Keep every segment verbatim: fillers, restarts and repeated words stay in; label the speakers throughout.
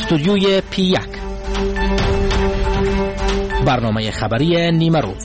Speaker 1: استودیوی پی یک، برنامه خبری نیمه روز.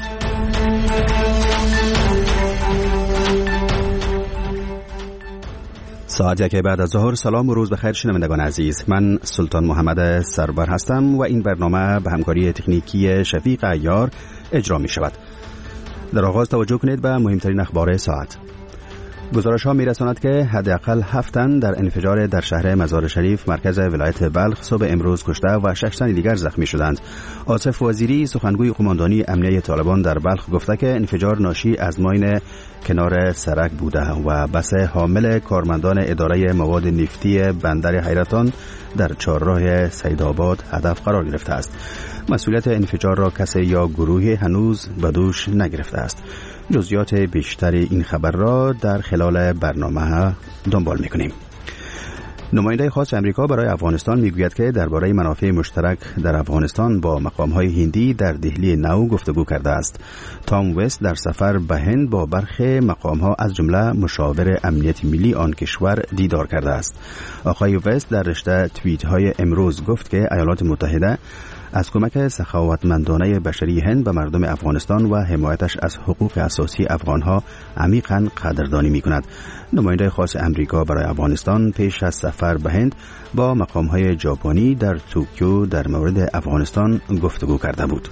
Speaker 2: ساعت یک بعد از ظهر. سلام و روز بخیر شنوندگان عزیز، من سلطان محمد سرور هستم و این برنامه به همکاری تکنیکی شفیق عیار اجرا می شود. در آغاز توجه کنید به مهمترین اخبار ساعت. گزارش ها می رساند که حداقل هفت تن در انفجار در شهر مزار شریف مرکز ولایت بلخ صبح امروز کشته و شش تن دیگر زخمی شدند. آصف وزیری سخنگوی قماندانی امنیه طالبان در بلخ گفته که انفجار ناشی از ماین کنار سرک بوده و بس حامل کارمندان اداره مواد نفتی بندر حیرتان در چهارراه سیدآباد هدف قرار گرفته است. مسئولیت انفجار را کسی یا گروهی هنوز به دوش نگرفته است. جزئیات بیشتر این خبر را در خلال برنامه دنبال می‌کنیم. نماینده خاص امریکا برای افغانستان میگوید که درباره منافع مشترک در افغانستان با مقام‌های هندی در دهلی نو گفتگو کرده است. تام وست در سفر به هند با برخی مقام‌ها از جمله مشاور امنیت ملی آن کشور دیدار کرده است. آقای وست در رشته توییت‌های امروز گفت که ایالات متحده از کمک سخاوتمندانه بشری هند به مردم افغانستان و حمایتش از حقوق اساسی افغانها عمیقاً قدردانی می‌کند. نماینده خاص امریکا برای افغانستان پیش از سفر به هند با مقام‌های ژاپنی در توکیو در مورد افغانستان گفتگو کرده بود.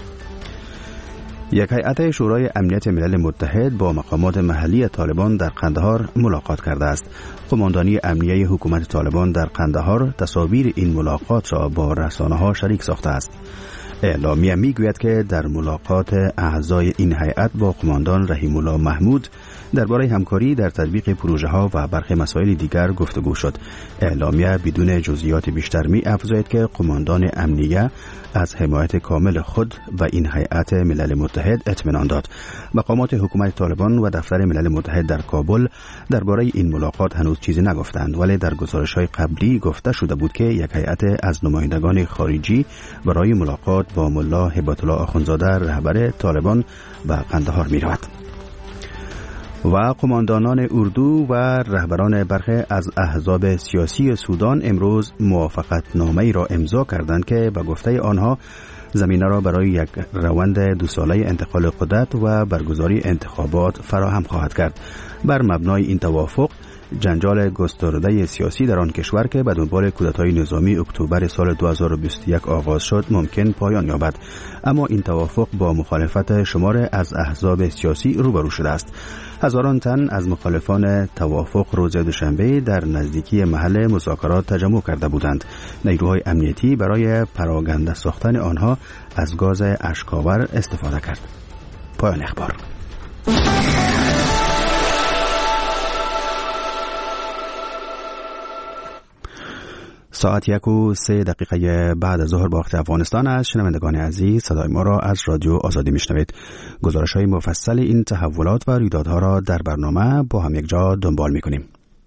Speaker 2: یک هیئت شورای امنیت ملل متحد با مقامات محلی طالبان در قندهار ملاقات کرده است. قماندانی امنیه حکومت طالبان در قندهار تصاویر این ملاقات را با رسانه‌ها شریک ساخته است. اعلامیه میگوید که در ملاقات اعضای این هیئت با قماندان رحیم الله محمود درباره همکاری در تطبیق پروژه‌ها و برخی مسائل دیگر گفتگو شد. اعلامیه بدون جزئیات بیشتر می افزاید که قماندان امنیه از حمایت کامل خود و این هیئت ملل متحد اطمینان داد. مقامات حکومت طالبان و دفتر ملل متحد در کابل درباره این ملاقات هنوز چیزی نگفتند، ولی در گزارش‌های قبلی گفته شده بود که یک هیئت از نمایندگان خارجی برای ملاقات با ملا هبت الله آخوندزاده رهبر طالبان به قندهار می‌رود. و قماندانان اردو و رهبران برخی از احزاب سیاسی سودان امروز موافقتنامه‌ای را امضا کردند که به گفته آنها زمینه را برای یک روند دو ساله انتقال قدرت و برگزاری انتخابات فراهم خواهد کرد. بر مبنای این توافق جنجال گسترده سیاسی در آن کشور که به دنبال کودتای نظامی اکتبر سال دو هزار و بیست و یک آغاز شد ممکن پایان یابد، اما این توافق با مخالفت شمار از احزاب سیاسی روبرو شده است. هزاران تن از مخالفان توافق روز دوشنبه در نزدیکی محل مذاکرات تجمع کرده بودند. نیروهای امنیتی برای پراگنده ساختن آنها از گاز اشک‌آور استفاده کرد. پایان اخبار. ساعت یک و سه دقیقه بعد از ظهر با وقت افغانستان است. شنوندگان عزیز، صدای ما را از رادیو آزادی میشنوید. گزارش های مفصل این تحولات و رویدادها را در برنامه با هم یک جا دنبال میکنیم.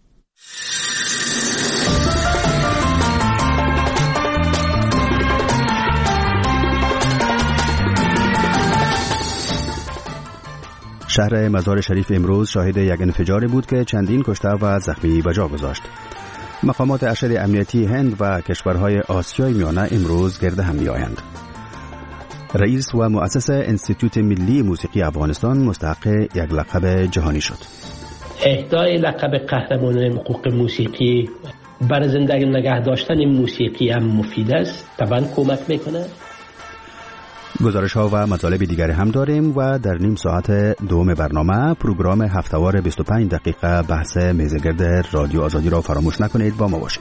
Speaker 2: شهر مزار شریف امروز شاهد یک انفجاری بود که چندین کشته و زخمی به جا گذاشت. مقامات ارشد امنیتی هند و کشورهای آسیای میانه امروز گرد هم می‌آیند. رئیس و مؤسس انستیتوت ملی موسیقی افغانستان مستحق یک لقب جهانی شد.
Speaker 3: اهدای لقب قهرمان حقوق موسیقی برای زندگی نگه داشتن موسیقی هم مفید است، طبعا کمک میکنه.
Speaker 2: گزارش ها و مطالب دیگر هم داریم و در نیم ساعت دوم برنامه پروگرام هفته‌وار بیست و پنج دقیقه بحث میزگرد رادیو آزادی را فراموش نکنید. با ما باشید.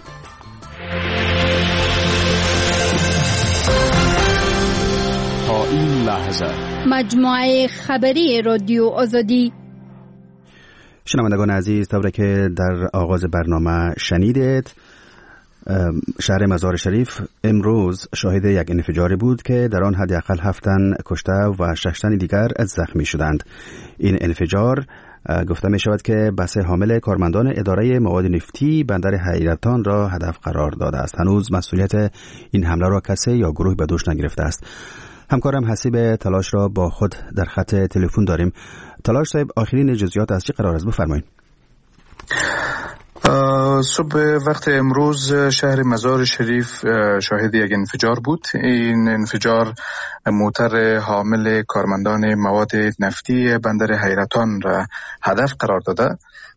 Speaker 4: تا این لحظه
Speaker 5: مجموعه خبری رادیو آزادی.
Speaker 2: شنوندگان عزیز، طوری که در آغاز برنامه شنیدید، شهر مزار شریف امروز شاهد یک انفجاری بود که در آن حداقل هفت تن کشته و شش تن دیگر زخمی شدند. این انفجار گفته می شود که بس حامل کارمندان اداره مواد نفتی بندر حیرتان را هدف قرار داده است. هنوز مسئولیت این حمله را کسی یا گروه به دوش نگرفته است. همکارم حسیب تلاش را با خود در خط تلفن داریم. تلاش صاحب، آخرین جزئیات از چه قرار است؟ بفرمایید.
Speaker 6: صبح وقت امروز شهر مزار شریف شاهد یک انفجار بود. این انفجار موتر حامل کارمندان مواد نفتی بندر حیرتان را هدف قرار داده.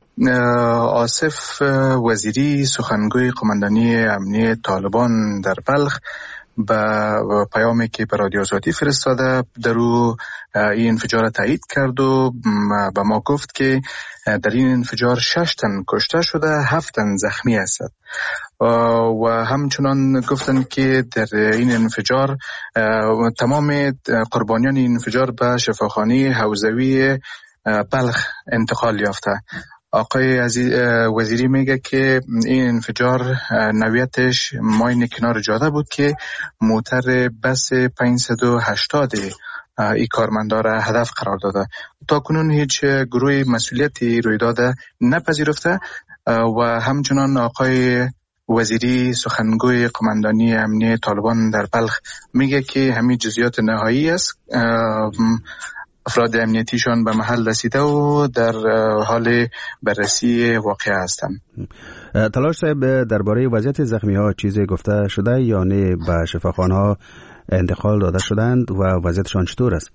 Speaker 6: آصف وزیری سخنگوی قماندانی امنیه طالبان در بلخ با پیامی که به رادیو آزادی فرستاده در او این انفجار تایید کرد و به ما گفت که در این انفجار شش تن کشته شده، هفت تن زخمی است و همچنان گفتند که در این انفجار تمام قربانیان این انفجار به شفاخانه حوزوی بلخ انتقال یافته. آقای وزیری میگه که این انفجار نوعیتش ماین کنار جاده بود که موتر بس پانصد و هشتاد ای کارمندان را هدف قرار داده. تا کنون هیچ گروه مسئولیتی رویداد نپذیرفته و همچنان آقای وزیری سخنگوی قماندانی امنیه طالبان در بلخ میگه که همین جزئیات نهایی است. افراد امنیتیشان به محل رسیده و در حال بررسی واقعه هستند.
Speaker 2: تلاش صاحب، درباره وضعیت زخمی ها چیزی گفته شده یا نه؟ به شفاخانه ها انتقال داده شدند و وضعیتشان چطور است؟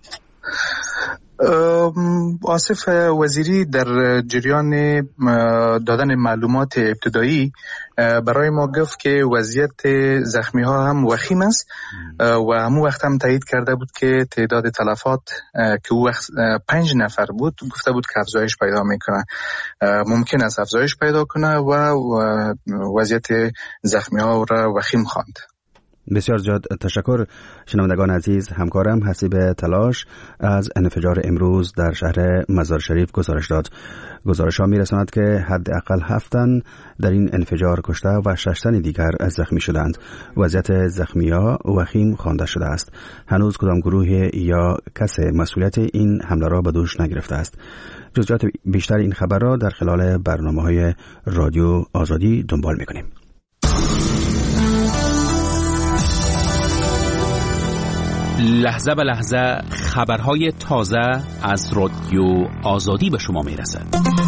Speaker 6: آصف وزیری در جریان دادن معلومات ابتدایی برای ما گفت که وضعیت زخمی ها هم وخیم است و همون وقت هم تایید کرده بود که تعداد تلفات که او وقت پنج نفر بود گفته بود که افزایش پیدا میکنه، ممکن است افزایش پیدا کنه و وضعیت زخمی ها را وخیم خواند.
Speaker 2: بسیار زیاد تشکر. شنوندگان عزیز، همکارم حسیب تلاش از انفجار امروز در شهر مزار شریف گزارش داد. گزارش ها می رساند که حداقل هفت تن در این انفجار کشته و شش تن دیگر زخمی شدند. وضعیت زخمی ها وخیم خوانده شده است. هنوز کدام گروه یا کس مسئولیت این حمله را به دوش نگرفته است. جزئیات بیشتر این خبر را در خلال برنامه‌های رادیو آزادی دنبال می‌کنیم.
Speaker 1: لحظه به لحظه خبرهای تازه از رادیو آزادی به شما میرسد.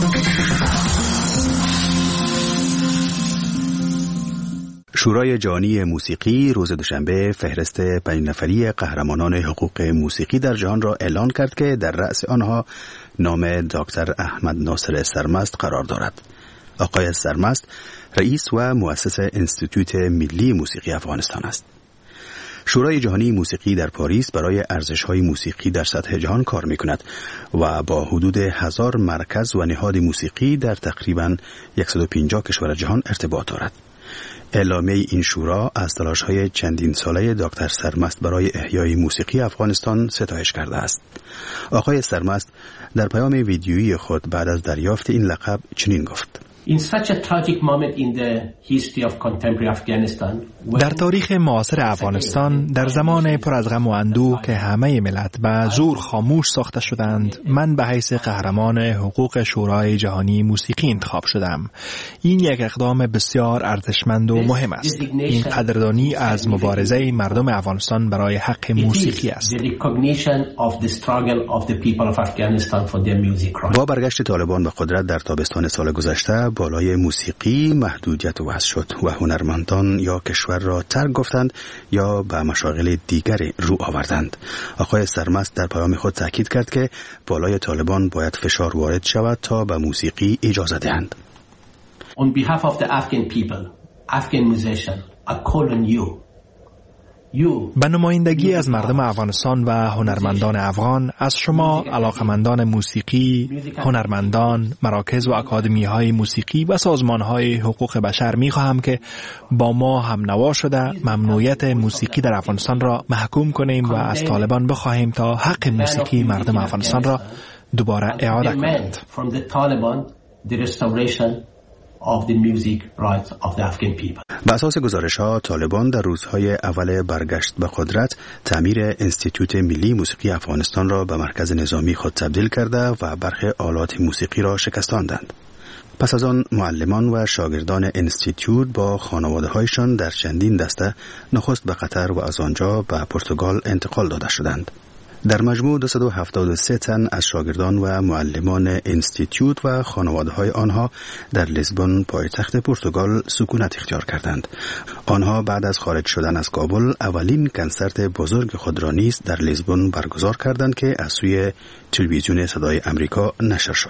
Speaker 2: شورای جهانی موسیقی روز دوشنبه فهرست پنج نفری قهرمانان حقوق موسیقی در جهان را اعلان کرد که در رأس آنها نام دکتر احمد ناصر سرمست قرار دارد. آقای سرمست رئیس و مؤسس انستیتوت ملی موسیقی افغانستان است. شورای جهانی موسیقی در پاریس برای ارزش‌های موسیقی در سطح جهان کار می‌کند و با حدود هزار مرکز و نهاد موسیقی در تقریباً صد و پنجاه کشور جهان ارتباط دارد. اعلامیه این شورا از تلاش‌های چندین ساله دکتر سرمست برای احیای موسیقی افغانستان ستایش کرده است. آقای سرمست در پیام ویدیویی خود بعد از دریافت این لقب چنین گفت:
Speaker 3: In such a tragic moment in the history of contemporary Afghanistan,
Speaker 7: در تاریخ معاصر افغانستان، در زمان پر از غم و اندوه که همه ملت به زور خاموش ساخته شدند، من به حیث قهرمان حقوق شورای جهانی موسیقی انتخاب شدم. این یک اقدام بسیار ارزشمند و مهم است. این قدردانی از مبارزه مردم افغانستان برای حق موسیقی است.
Speaker 2: با برگشت طالبان به قدرت در تابستان سال گذشته، بالای موسیقی محدودیت وضع شد و هنرمندان یا کشور را ترک گفتند یا به مشاغل دیگری رو آوردند. آقای سرمست در پیام خود تاکید کرد که بالای طالبان باید فشار وارد شود تا به موسیقی اجازه دهند.
Speaker 3: On behalf of the Afghan people, Afghan musician, I call on you.
Speaker 7: به نمایندگی از مردم افغانستان و هنرمندان افغان، از شما علاقمندان موسیقی، هنرمندان، مراکز و اکادمی‌های موسیقی و سازمان‌های حقوق بشر می‌خواهم که با ما هم نوا شده ممنوعیت موسیقی در افغانستان را محکوم کنیم و از طالبان بخواهیم تا حق موسیقی مردم افغانستان را دوباره اعاده کنند.
Speaker 3: of the music rights of the Afghan people.
Speaker 2: بر اساس گزارش‌ها، طالبان در روزهای اول برگشت به قدرت تعمیر انستیتوت ملی موسیقی افغانستان را به مرکز نظامی خود تبدیل کرده و برخی آلات موسیقی را شکستاندند. پس از آن معلمان و شاگردان انستیتوت با خانواده‌هایشان در چندین دسته نخست به قطر و از آنجا به پرتغال انتقال داده شدند. در مجموع دویست و هفتاد و سه تن از شاگردان و معلمان انستیتیوت و خانواده‌های آنها در لیسبون پایتخت پرتغال سکونت اختیار کردند. آنها بعد از خارج شدن از کابل اولین کنسرت بزرگ خود را نیز در لیسبون برگزار کردند که از سوی تلویزیون صدای آمریکا نشر شد.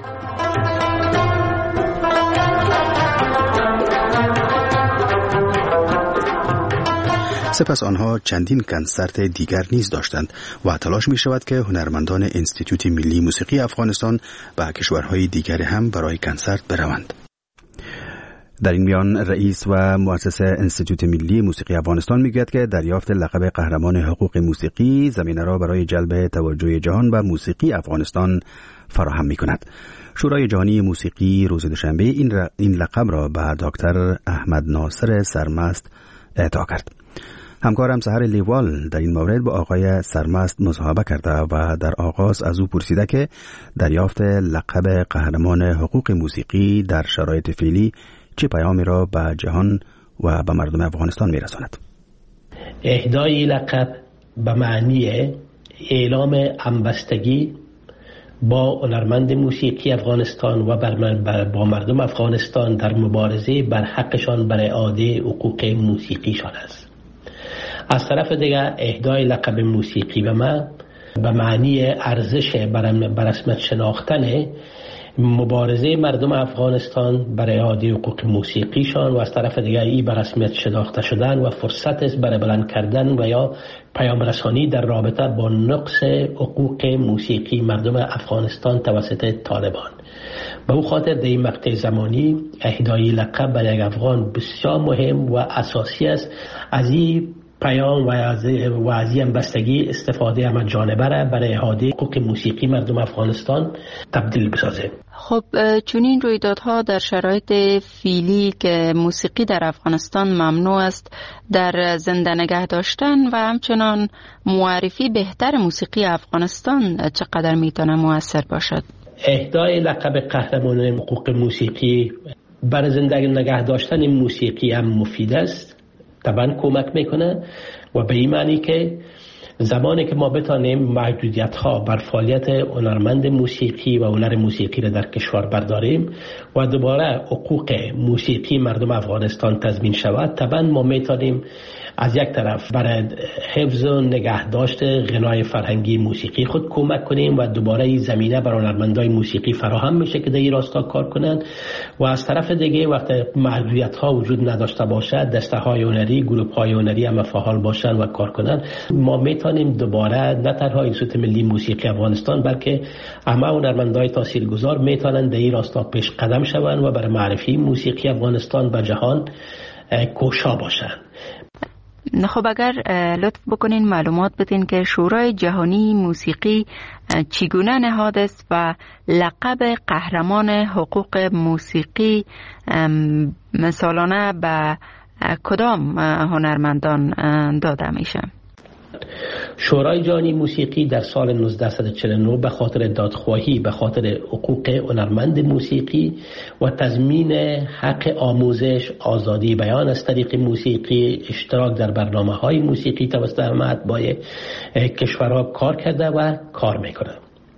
Speaker 2: سپس آنها چندین کنسرت دیگر نیز داشتند و تلاش می شود که هنرمندان انستیتوت ملی موسیقی افغانستان و کشورهای دیگر هم برای کنسرت بروند. در این میان رئیس و مؤسس انستیتوت ملی موسیقی افغانستان میگوید که دریافت لقب قهرمان حقوق موسیقی زمینه را برای جلب توجه جهان به موسیقی افغانستان فراهم می کند. شورای جهانی موسیقی روز دوشنبه این, ر... این لقب را به دکتر احمد ناصر سرمست اعطا کرد. همکارم سحر لیوال در این مورد با آقای سرمست مصاحبه کرده و در آغاز از او پرسیده که دریافت لقب قهرمان حقوق موسیقی در شرایط فعلی چه پیامی را به جهان و به مردم افغانستان می‌رساند.
Speaker 3: اهدای لقب به معنی اعلام همبستگی با هنرمند موسیقی افغانستان و با مردم افغانستان در مبارزه بر حقشان بر اعاده حقوق موسیقیشان است. از طرف دیگر اهدای لقب موسیقی به من به معنی ارزش بر رسمیت شناختن مبارزه مردم افغانستان برای اعاده حقوق موسیقیشان و از طرف دیگر این بر رسمیت شناخته شدن و فرصت است برای بلند کردن و یا پیام رسانی در رابطه با نقص حقوق موسیقی مردم افغانستان توسط طالبان. به او خاطر در این مقطع زمانی اهدای لقب برای افغان بسیار مهم و اساسی است. از این پیام و از وضعی بستگی استفاده هم جانبه را برای اعاده حقوق موسیقی مردم افغانستان تبدیل بسازه.
Speaker 8: خب چون این رویدادها در شرایط فعلی که موسیقی در افغانستان ممنوع است در زنده نگه داشتن و همچنان معرفی بهتر موسیقی افغانستان چقدر میتونه مؤثر باشد؟
Speaker 3: اهدای لقب قهرمان حقوق موسیقی برای زنده نگه داشتن موسیقی هم مفید است، طبعا کمک میکنه و به این معنی که زمانی که ما بتانیم محدودیت ها بر فعالیت هنرمند موسیقی و هنر موسیقی را در کشور برداریم و دوباره حقوق موسیقی مردم افغانستان تضمین شود، طبعا ما میتونیم از یک طرف برای حفظ و نگهداشت غنای فرهنگی موسیقی خود کمک کنیم و دوباره این زمینه برای هنرمندان موسیقی فراهم میشه که در این راستا کار کنند و از طرف دیگه وقتی محدودیت ها وجود نداشته باشد دسته های هنری، گروه های هنری هم فعال باشند و کار کنند، ما میتونیم دوباره نه تنها انستیتوت ملی موسیقی افغانستان بلکه همه هنرمندان تاثیرگذار میتونند در این راستا پیش قدم شوند و برای معرفی موسیقی افغانستان به جهان کوشا باشند.
Speaker 8: خب اگر لطف بکنین معلومات بدین که شورای جهانی موسیقی چگونه نهاد است و لقب قهرمان حقوق موسیقی سالانه به کدام هنرمندان داده میشه؟
Speaker 3: شورای جهانی موسیقی در سال نوزده چهل و نه به خاطر دادخواهی به خاطر حقوق هنرمند موسیقی و تضمین حق آموزش، آزادی بیان از طریق موسیقی، اشتراک در برنامه‌های موسیقی توسط مطبوع کشورها کار کرده و کار میکنه.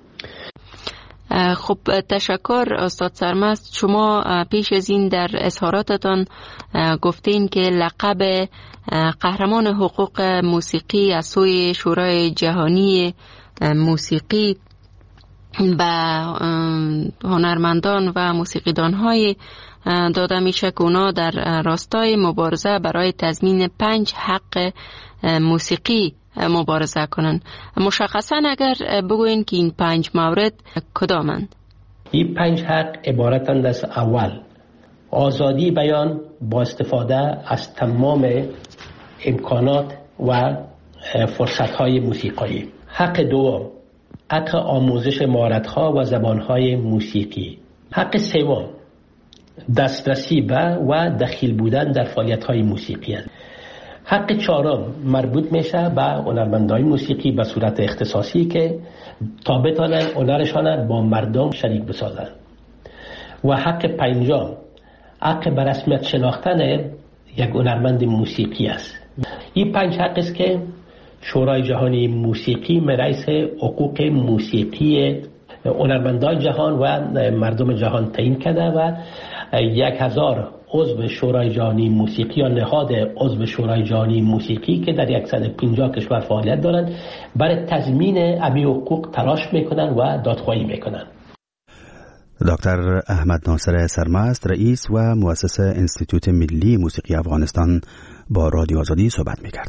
Speaker 8: خب تشکر استاد سرمست. شما پیش از این در اظهاراتتان گفتین که لقب قهرمان حقوق موسیقی از سوی شورای جهانی موسیقی به هنرمندان و موسیقیدان‌های داده میشه که اونا در راستای مبارزه برای تضمین پنج حق موسیقی مبارزه کنن. مشخصا اگر بگوین که این پنج مورد کدامند؟
Speaker 3: این پنج حق عبارتند از اول آزادی بیان با استفاده از تمام امکانات و فرصت‌های موسیقایی. حق دوم حق آموزش مهارت‌ها و زبان‌های موسیقی. حق سوم دسترسی به و دخیل بودن در فعالیت‌های موسیقی است. حق چهارم مربوط میشه به هنرمندان موسیقی به صورت اختصاصی که تا بتانن هنرشان با مردم شریک بسازن. و حق پنجم حق به رسمیت شناختن یک هنرمند موسیقی است. این پنج حق است که شورای جهانی موسیقی رئیس حقوق موسیقی هنرمندان جهان و مردم جهان تعیین کرده و یک هزار عضو شورای جهانی موسیقی یا نهاد عضو شورای جهانی موسیقی که در صد و پنجاه کشور فعالیت دارند برای تضمین همین حقوق تلاش میکنن و دادخواهی میکنن.
Speaker 2: دکتر احمد ناصر سرمست، رئیس و مؤسس انستیتوت ملی موسیقی افغانستان با رادیو آزادی صحبت میکرد.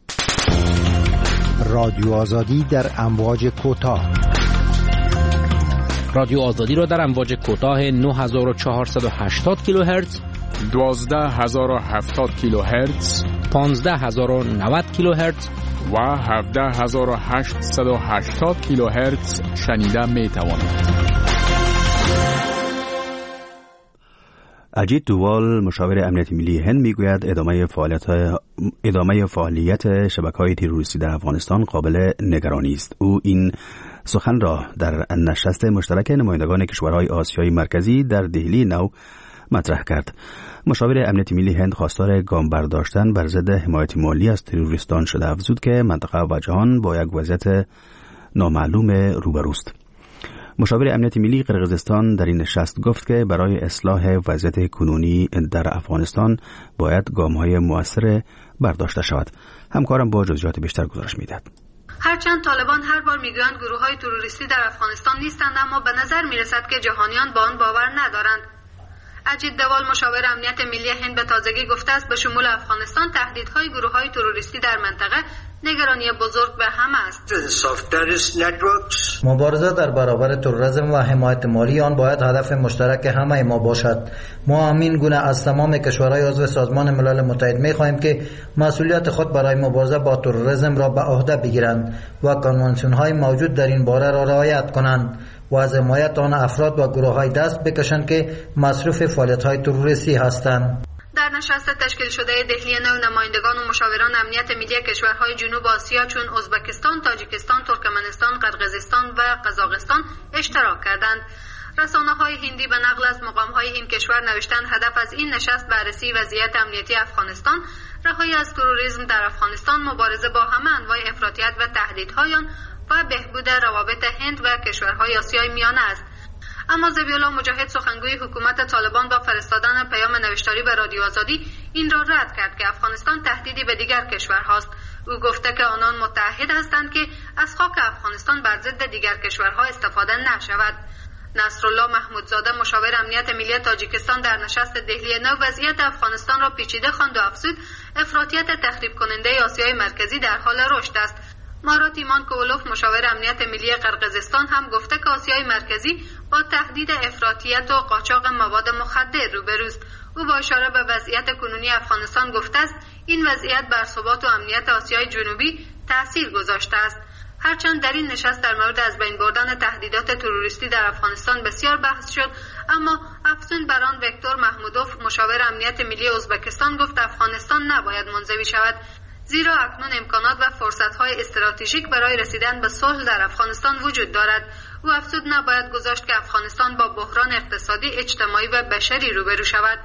Speaker 9: رادیو آزادی در امواج کوتاه.
Speaker 1: رادیو آزادی را در امواج کوتاه نه هزار و چهارصد و هشتاد کیلوهرتز،
Speaker 4: دوازده هزار و هفتاد کیلوهرتز،
Speaker 1: پانزده هزار و نود کیلوهرتز
Speaker 4: و هفده هزار و هشتصد و هشتاد کیلوهرتز شنیده می توانید.
Speaker 2: اجیت دووال، مشاور امنیت ملی هند، میگوید ادامه فعالیت ادامه فعالیت شبکه‌های تروریستی در افغانستان قابل نگرانی است. او این سخن را در نشست مشترک نمایندگان کشورهای آسیای مرکزی در دهلی نو مطرح کرد. مشاور امنیت ملی هند خواستار گام برداشتن بر ضد حمایت مالی از تروریستان شده افزود که منطقه و جهان با یک وضعیت نامعلوم روبروست. مشاور امنیت ملی قرقیزستان در این نشست گفت که برای اصلاح وضعیت کنونی در افغانستان باید گام‌های مؤثر برداشته شود. همکارم با جزئیات بیشتر گزارش می‌دهد.
Speaker 10: هرچند طالبان هر بار میگویند گروه‌های تروریستی در افغانستان نیستند، اما به نظر میرسد که جهانیان با آن باور ندارند. اجیت دووال، مشاور امنیت ملی هند، به تازگی گفته است به شمول افغانستان تهدیدهای گروه‌های تروریستی در منطقه نگرانی بزرگ به همه است.
Speaker 11: مبارزه در برابر تروریسم و حمایت مالی آن باید هدف مشترک همه ما باشد. ما همین گونه از تمام کشورهای عضو سازمان ملل متحد می‌خواهیم که مسئولیت خود برای مبارزه با تروریسم را به عهده بگیرند و کنوانسیون‌های موجود در این باره را رعایت کنند و از حمایت آن افراد و گروه‌های دست بکشند که مصروف فعالیت‌های تروریستی هستند.
Speaker 10: در نشست تشکیل شده دهلی نو، نمایندگان و مشاوران امنیت ملی کشورهای جنوب آسیا چون ازبکستان، تاجیکستان، ترکمنستان، قرقیزستان و قزاقستان اشتراک کردند. رسانه‌های هندی به نقل از مقام‌های این کشور نوشتند هدف از این نشست بررسی وضعیت امنیتی افغانستان، رهایی از تروریسم در افغانستان، مبارزه با همه انواع افراطیت و تهدیدهای آن و بهبود روابط هند و کشورهای آسیای میانه است. اما ذبیح‌الله مجاهد، سخنگوی حکومت طالبان، با فرستادن پیام نوشتاری به رادیو آزادی این را رد کرد که افغانستان تهدیدی به دیگر کشورهاست. او گفته که آنان متحد هستند که از خاک افغانستان بر ضد دیگر کشورها استفاده نشود. نصرالله محمودزاده، مشاور امنیت ملی تاجیکستان، در نشست دهلی نو وضعیت افغانستان را پیچیده خواند و افزود افراطیت تخریب کننده آسیای مرکزی در حال رشد است. مارات ایمان کوولوف، مشاور امنیت ملی قرقیزستان، هم گفته که آسیای مرکزی با تهدید افراطیت و قاچاق مواد مخدر روبروست. او با اشاره به وضعیت کنونی افغانستان گفته است این وضعیت بر ثبات و امنیت آسیای جنوبی تأثیر گذاشته است. هرچند در این نشست در مورد از بین بردن تهدیدات تروریستی در افغانستان بسیار بحث شد، اما افزون بر آن ویکتور محمودوف، مشاور امنیت ملی ازبکستان، گفت افغانستان نباید منزوی شود، زیرا اکنون امکانات و فرصت‌های استراتژیک برای رسیدن به صلح در افغانستان وجود دارد. او افزود نباید گذاشت که افغانستان با بحران اقتصادی، اجتماعی و بشری روبرو شود.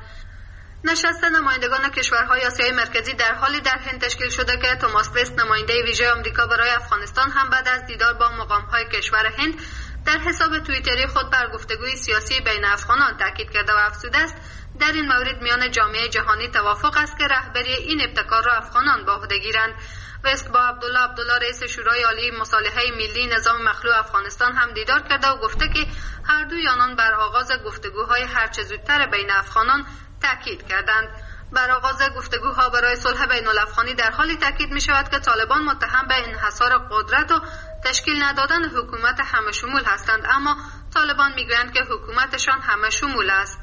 Speaker 10: نشست نمایندگان کشورهای آسیای مرکزی در حالی در هند تشکیل شده که توماس وست، نماینده ویژه آمریکا برای افغانستان، هم بعد از دیدار با مقام‌های کشور هند در حساب توییتری خود بر گفتگوی سیاسی بین افغانان تاکید کرده و افزوده است در این مورد میان جامعه جهانی توافق است که رهبری این ابتکار را افغانان به عهده گیرند. وست با عبدالله عبدالله، رئیس شورای عالی مصالحه ملی نظام مخلوع افغانستان، هم دیدار کرده و گفته که هر دوی آنان بر آغاز گفتگوهای هرچه زودتر بین افغانان تاکید کردند. بر آغاز گفتگوها برای صلح بین الافغانی در حالی تاکید می شود که طالبان متهم به انحصار قدرت و تشکیل ندادن حکومت همه شمول هستند، اما طالبان می گویند که حکومتشان همه شمول است.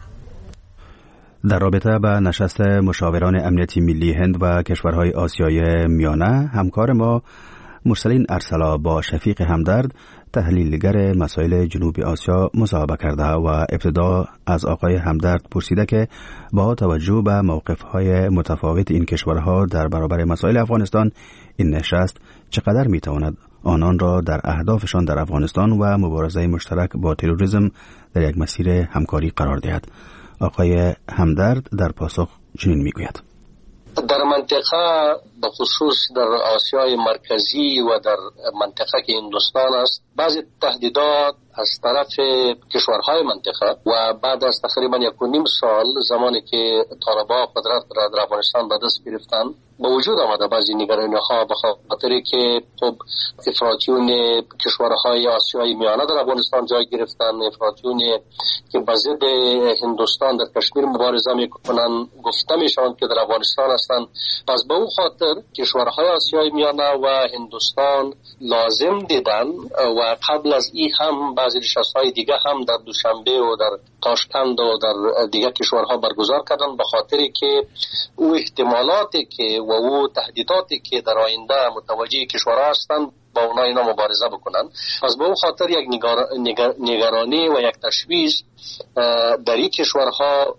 Speaker 2: در رابطه با نشست مشاوران امنیتی ملی هند و کشورهای آسیای میانه، همکار ما مرسلین ارسلا با شفیق همدرد، تحلیلگر مسائل جنوب آسیا، مصاحبه کرده و ابتدا از آقای همدرد پرسیده که با توجه به موقف‌های متفاوت این کشورها در برابر مسائل افغانستان، این نشست چقدر می‌تواند آنان را در اهدافشان در افغانستان و مبارزه مشترک با تروریسم در یک مسیر همکاری قرار دهد. آقای همدرد در پاسخ چنین میگوید:
Speaker 12: در منطقه به خصوص در آسیای مرکزی و در منطقه که هندوستان است بعضی تهدیدات از طرف کشورهای منطقه و بعد از تقریبا یک و نیم سال زمانی که طالبان قدرت را در افغانستان به دست گرفتن به وجود آمده بعضی نگرانی ها به خاطر که خب افراطیون کشورهای آسیای میانه در افغانستان جای گرفتن، افراطیون که به ضد هندوستان در کشمیر مبارزه میکنن گفته میشوند که در افغانستان هستند. پس به اون خاطر کشورهای آسیای میانه و هندوستان لازم دیدن و قبل از این هم بعضی نشست‌های دیگه هم در دوشنبه و در تاشکند و در دیگه کشورها برگزار کردن به خاطری که او احتمالاتی که و او تهدیداتی که در آینده متوجه کشورها هستند با اونا اینا مبارزه بکنن. پس به اون خاطر یک نگار... نگر... نگرانی و یک تشویش در این کشورها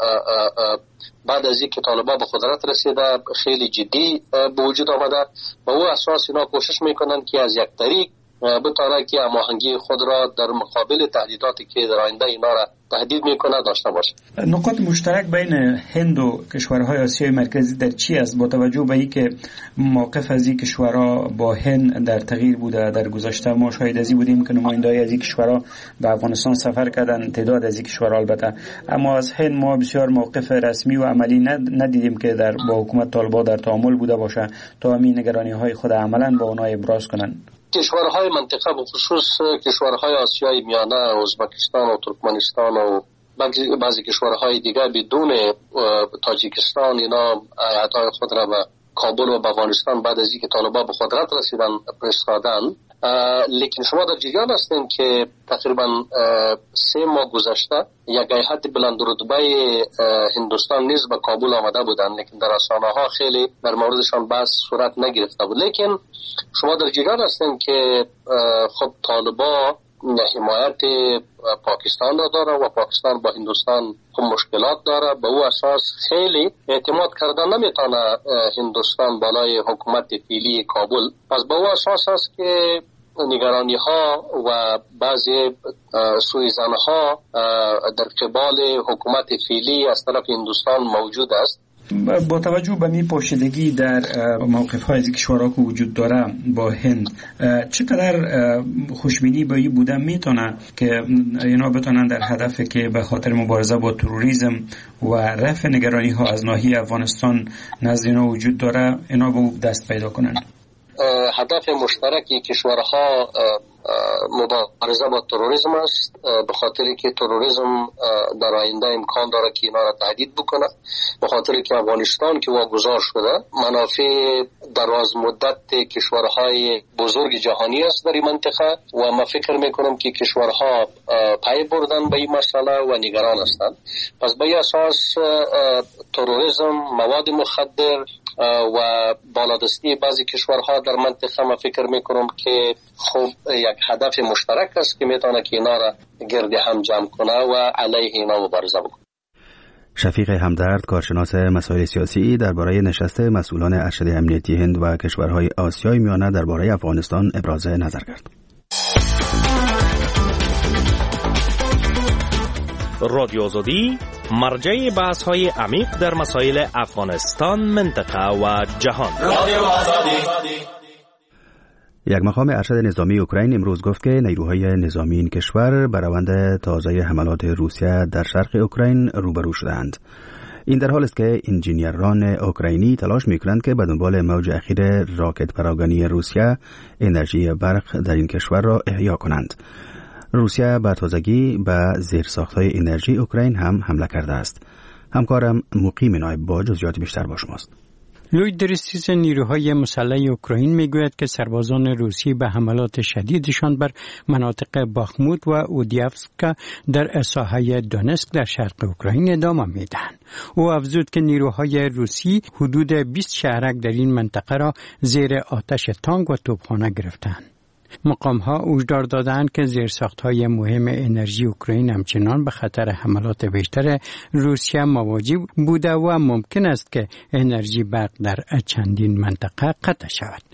Speaker 12: بعد از اینکه طالبان به قدرت رسیده خیلی جدی به وجود آمده. به اون اساس اینا کوشش میکنن که از یک طریق بتونه که هماهنگی خود را در مقابل تهدیداتی که در آینده اینا را تهدید میکنه داشته باشه.
Speaker 13: نقاط مشترک بین هند و کشورهای آسیای مرکزی در چی است با توجه به اینکه موقف از این کشورها با هند در تغییر بوده؟ در گذشته ما شاهد از این بودیم که نماینده‌های از این کشورها به افغانستان سفر کردن، تعداد از این کشورها البته، اما از هند ما بسیار موقف رسمی و عملی ندیدیم که در با حکومت طالبان در تعامل بوده باشه تا همین نگرانی‌های خود عملاً با اونها ابراز کنند.
Speaker 12: کشورهای منطقه به خصوص کشورهای آسیای میانه، ازبکستان و ترکمنستان و بعضی کشورهای دیگر بدون تاجیکستان اینا هیئت‌های خود را به کابل و به افغانستان بعد از اینکه طالبان به قدرت رسیدن فرستادن. لیکن شما در جریان هستین که تقریبا سه ماه گذشته یک هیئت بلند رتبه هندوستان نیز به کابل آمده بودن، لیکن در رسانه ها خیلی در موردشان بحث صورت نگرفته بود. لیکن شما در جریان هستین که خب طالبان حمایت پاکستان را داره و پاکستان با هندوستان خب مشکلات داره. به او اساس خیلی اعتماد کردن نمیتونه هندوستان بالای حکومت فعلی کابل. پس به او اساس است که نگرانی ها و بعضی سوءظن ها در قبال حکومت فعلی از طرف هندوستان موجود است.
Speaker 13: با توجه به می پوشیدگی در موقف های از کشورها که وجود داره با هند، چقدر خوشبینی به این بوده میتونه که اینا بتونن در هدف که به خاطر مبارزه با تروریسم و رفع نگرانی ها از ناحیه افغانستان نزد اینا وجود داره اینا به دست پیدا کنن؟
Speaker 12: هدف مشترکی کشورها مبارزه با تروریسم است، به خاطری که تروریسم در آینده امکان داره که اینا را تهدید بکنه، به خاطری که افغانستان که واگذار شده منافع دراز مدت کشورهای بزرگ جهانی است در این منطقه و من فکر میکنم که کشورها پای بردن به این مسئله و نگران هستند. پس به این اساس تروریسم، مواد مخدر و بالادستی بعضی کشورها در منطقه من فکر میکنم که خب یک هدف مشترک است که میتونه که اینا را گرد هم جمع کنه و علیه اینا مبارزه بکنه.
Speaker 2: شفیق همدرد، کارشناس مسائل سیاسی، درباره نشست مسئولان ارشد امنیتی هند و کشورهای آسیای میانه درباره افغانستان ابراز نظر کرد.
Speaker 1: رادیو آزادی مرجع بحث‌های عمیق در مسائل افغانستان، منطقه و جهان. رادیو آزادی.
Speaker 2: یک مقام ارشد نظامی اوکراین امروز گفت که نیروهای نظامی این کشور بر روند تازه حملات روسیه در شرق اوکراین روبرو شدند. این در حالی است که انجینیران اوکراینی تلاش می‌کنند که به دنبال موج اخیر راکت پراگانی روسیه انرژی برق در این کشور را احیا کنند. روسیه به تازگی به زیرساخت‌های انرژی اوکراین هم حمله کرده است. همکارم مقیم نایب با جزئیات بیشتر با شماست.
Speaker 14: لوید درستیز نیروهای مسلح اوکراین میگوید که سربازان روسی به حملات شدیدشان بر مناطق باخموت و اودیفسک در ساحه دونسک در شرق اوکراین ادامه میدهند. او افزود که نیروهای روسی حدود بیست شهرک در این منطقه را زیر آتش تانک و توپخانه گرفتند. مقام‌ها هشدار دادند که زیرساخت‌های مهم انرژی اوکراین همچنان به خطر حملات بیشتر روسیه مواجه بوده و ممکن است که انرژی برق در چندین منطقه قطع شود.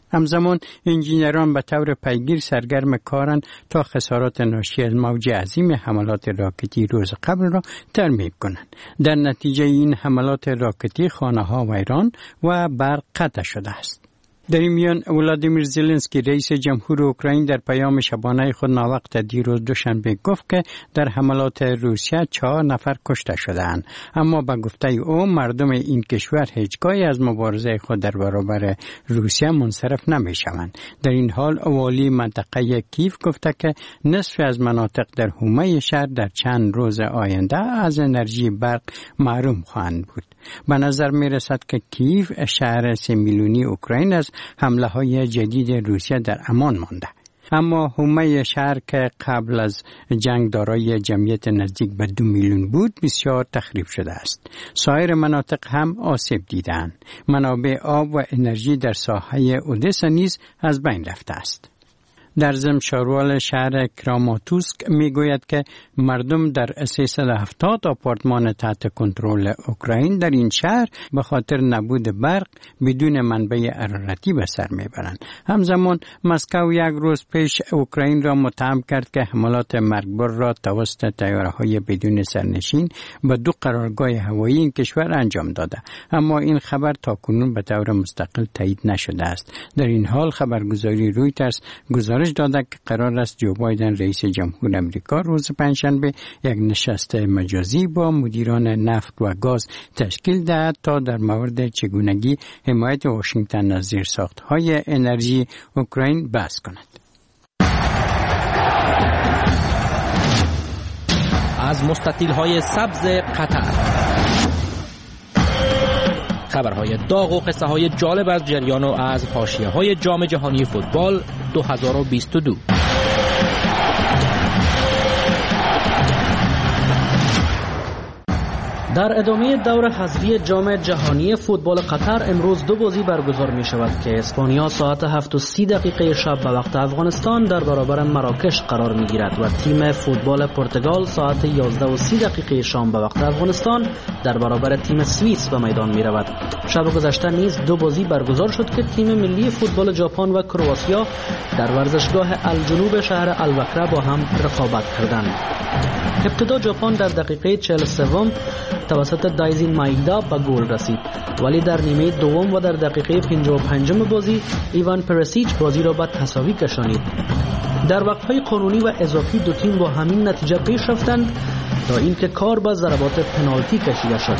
Speaker 14: همزمان انجینران به طور پیگیر سرگرم کارند تا خسارات ناشی از موج عظیم حملات راکتی روز قبل را ترمیم کنند. در نتیجه این حملات راکتی خانه‌ها ویران و برق قطع شده است. در این میان ولادیمیر زلنسکی رئیس جمهور اوکراین در پیام شبانه خود ناوقت دیروز دوشنبه گفت که در حملات روسیه چهار نفر کشته شدند، اما به گفته او مردم این کشور هیچگاهی از مبارزه خود در برابر روسیه منصرف نمی شوند. در این حال والی منطقه کیف گفته که نصف از مناطق در حومه شهر در چند روز آینده از انرژی برق محروم خواهند بود. به نظر می رسد که کیف شهر سه میلیونی اوکراین از حمله های جدید روسیه در امان مانده. اما حومه شهر که قبل از جنگ دارای جمعیت نزدیک به دو میلیون بود بسیار تخریب شده است. سایر مناطق هم آسیب دیدند. منابع آب و انرژی در ساحه اودسا نیز از بین رفته است. در ضمن شاروال شهر کراماتوسک میگوید که مردم در سیصد و هفتاد آپارتمان تحت کنترل اوکراین در این شهر به خاطر نبود برق بدون منبع حرارتی به سر میبرند. همزمان مسکو یک روز پیش اوکراین را متهم کرد که حملات مرگبار را توسط طیاره‌های بدون سرنشین به دو قرارگاه هوایی این کشور انجام داده، اما این خبر تاکنون به طور مستقل تایید نشده است. در این حال خبرگزاری رویترز گزارش داده که قرار است جو بایدن رئیس جمهور امریکا روز پنجشنبه یک نشست مجازی با مدیران نفت و گاز تشکیل دهد تا در مورد چگونگی حمایت واشنگتن از زیرساخت‌های انرژی اوکراین بحث کند.
Speaker 1: از مستطیل‌های سبز قطر خبرهای داغ و قصه های جالب از جریان و از حاشیه‌های جام جهانی فوتبال دو هزار و بیست و دو.
Speaker 15: در ادامه دور حذفی جام جهانی فوتبال قطر امروز دو بازی برگزار می شود که اسپانیا ساعت هفت و سی دقیقه شب به وقت افغانستان در برابر مراکش قرار می گیرد و تیم فوتبال پرتغال ساعت یازده و سی دقیقه شام به وقت افغانستان در برابر تیم سوئیس به میدان می رود. شب گذشته نیز دو بازی برگزار شد که تیم ملی فوتبال ژاپن و کرواتیا در ورزشگاه الجنوب شهر الوکره با هم رقابت کردند. ابتدا ژاپن در دقیقه چهل و سه توسط دایزین مایدا به گل رسید، ولی در نیمه دوم و در دقیقه پنجاه و پنج بازی ایوان پرسیچ بازی را به تساوی کشانید. در وقت‌های قانونی و اضافی دو تیم با همین نتیجه پیش رفتند تا اینکه کار به ضربات پنالتی کشیده شد.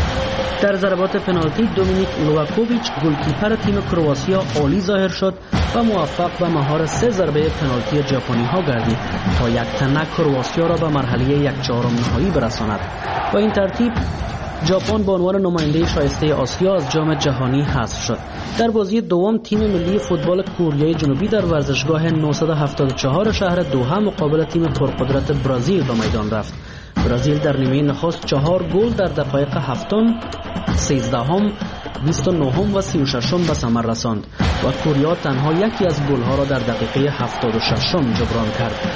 Speaker 15: در ضربات پنالتی دومینیک لوواکوویچ گلکیپر تیم کرواتیا عالی ظاهر شد و موفق به مهار سه ضربه پنالتی ژاپنی ها گردید تا یک تنه کرواتیا را به مرحله یک چهارم نهایی برساند. با این ترتیب ژاپن به عنوان نماینده شایسته آسیا از جام جهانی حذف شد. در بازی دوم تیم ملی فوتبال کره جنوبی در ورزشگاه نهصد و هفتاد و چهار شهر دوحه مقابل تیم پرقدرت برزیل به میدان رفت. برزیل در نیمه نخست چهار گل در دقایق هفتم، سیزدهم، بیست و نهم و سی و ششم به ثمر رساند و کره تنها یکی از گل‌ها را در دقیقه هفتاد و ششم جبران کرد.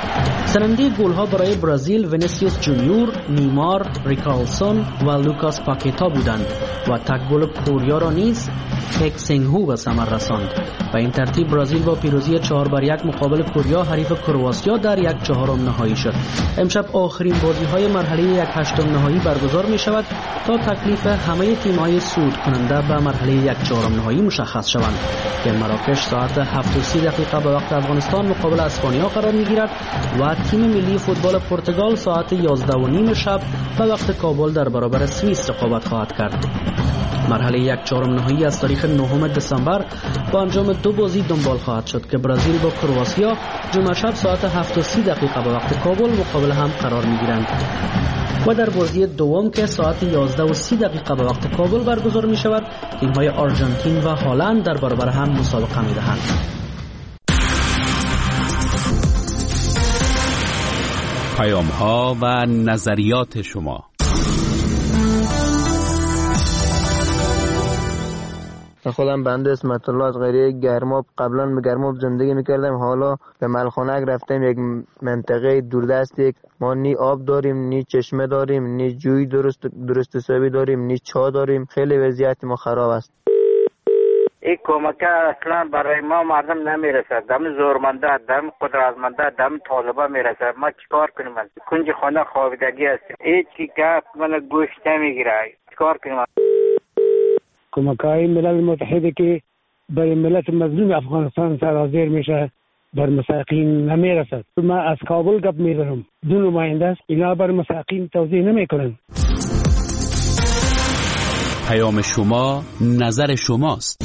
Speaker 15: سرنده گل‌ها برای برزیل وینیسیوس جونیور، نیمار، ریکارلسون و لوکاس پاکیتا بودند و تک گل کره را نیز پک سینگهو به ثمر رساند. و این ترتیب برزیل با پیروزی چهار بر یک مقابل کره حریف کرواتیا در یک چهارم نهایی شد. امشب آخرین بازی‌های مرحله یک هشتم نهایی برگزار می‌شود تا تکلیف همه تیم‌های صعود کننده به مرحله یک چهارم نهایی مشخص شوند که مراکش ساعت هفت و سی دقیقه به وقت افغانستان مقابل اسپانیا قرار می‌گیرد و تیم ملی فوتبال پرتغال ساعت یازده و نیم شب به وقت کابل در برابر سوئیس رقابت خواهد کرد. مرحله یک چهارم نهایی از تاریخ نهم دسامبر با انجام دو بازی دنبال خواهد شد که برزیل با کرواتیا جمعه شب ساعت هفت و سی دقیقه به وقت کابل مقابل هم قرار می‌گیرند و در بازی دوم که ساعت یازده و سی دقیقه به وقت کابل برگزار می‌شود تیم‌های آرژانتین و هلند در برابر هم مسابقه می‌دهند.
Speaker 16: پیام‌ها و نظریات شما.
Speaker 17: خودم بنده اسمت الله از قریه گرماب، قبلا به گرماب زندگی میکردم، حالا به ملخانک رفتم، یک منطقه دوردست، یک ما نی آب داریم، نی چشمه داریم، نی جوی درست درست حسابی داریم، نی چا داریم، خیلی وضعیت ما خراب است.
Speaker 18: این کمک اصلا برای ما مردم نمیرسد. دم زورمنده، دم قدرتمنده، دم طالبا میرسد. ما چیکار کنیم؟ کنج خانه خوابیدگی هستیم. هیچ گپ من گوش نمیگیره. چیکار کنیم؟
Speaker 19: کمک‌های ملل متحد که برای ملت مظلوم افغانستان سرازیر میشه بر مساکین نمیرسد. من از کابل گپ میزنم، دو نماینده است، اینا بر مساکین توضیح نمیکنن.
Speaker 16: پیام شما نظر شماست.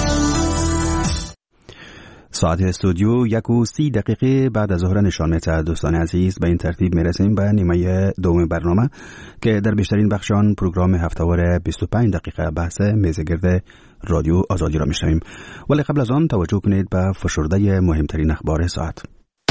Speaker 2: ساعت استودیو یک و سی دقیقه بعد از ظهر نشان می‌دهد. دوستان عزیز، به این ترتیب میرسیم به نیمه دوم برنامه که در بیشترین بخشان پروگرام هفته‌وار بیست و پنج دقیقه بحث میزگرد رادیو آزادی را میشنویم. ولی قبل از آن توجه کنید به فشرده مهمترین اخبار ساعت.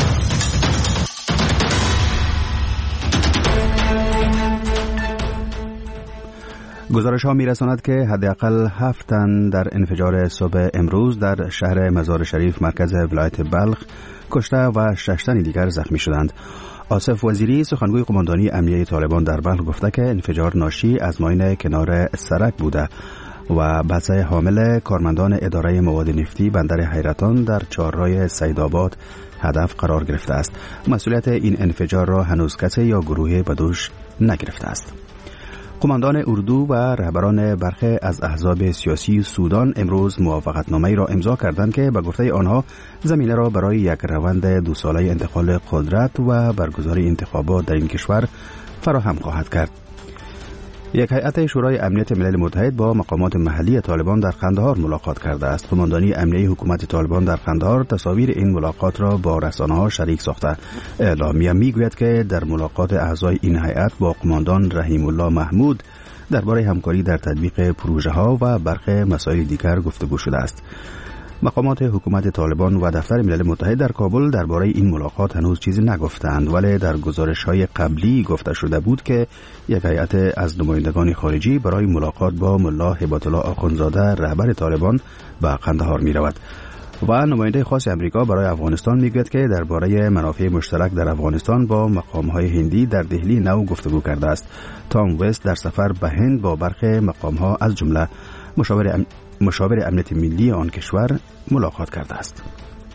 Speaker 2: گزارش ها می رساند که حداقل هفت تن در انفجار صبح امروز در شهر مزار شریف مرکز ولایت بلخ کشته و شش تن دیگر زخمی شدند. آصف وزیری سخنگوی قماندانی امنیه طالبان در بلخ گفته که انفجار ناشی از ماین کنار سرک بوده و بس حامل کارمندان اداره مواد نفتی بندر حیرتان در چهارراه سیدآباد هدف قرار گرفته است. مسئولیت این انفجار را هنوز کسی یا گروهی به دوش نگرفته است. قماندان اردو و رهبران برخی از احزاب سیاسی سودان امروز موافقتنامه‌ای را امضا کردند که به گفته آنها زمینه را برای یک روند دو ساله انتقال قدرت و برگزاری انتخابات در این کشور فراهم خواهد کرد. یک هیئت شورای امنیت ملل متحد با مقامات محلی طالبان در قندهار ملاقات کرده است. قماندانی امنیه حکومت طالبان در قندهار تصاویر این ملاقات را با رسانه‌ها شریک ساخته. اعلامیه میگوید که در ملاقات اعضای این هیئت با قماندان رحیم الله محمود درباره همکاری در تطبیق پروژه‌ها و برخی مسائل دیگر گفتگو شده است. مقامات حکومت طالبان و دفتر ملل متحد در کابل درباره این ملاقات هنوز چیزی نگفتند، ولی در گزارش‌های قبلی گفته شده بود که یک هیئت از نمایندگان خارجی برای ملاقات با ملا هبت الله آخوندزاده رهبر طالبان به قندهار می‌رود. و نماینده خاص امریکا برای افغانستان میگوید که درباره منافع مشترک در افغانستان با مقام‌های هندی در دهلی نو گفتگو کرده است. تام وست در سفر به هند با برخی مقام‌ها از جمله مشاور ام... مشاور امنیت ملی آن کشور ملاقات کرده است.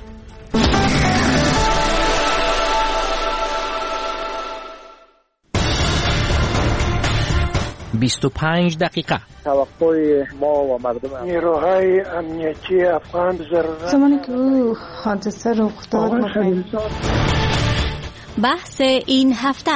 Speaker 1: بیست و پنج دقیقه.
Speaker 20: توقع ما و مردم
Speaker 19: نیروهای امنیتی افغان ضرورت
Speaker 5: زمانی که او حادثه رخ داد بحث این هفته.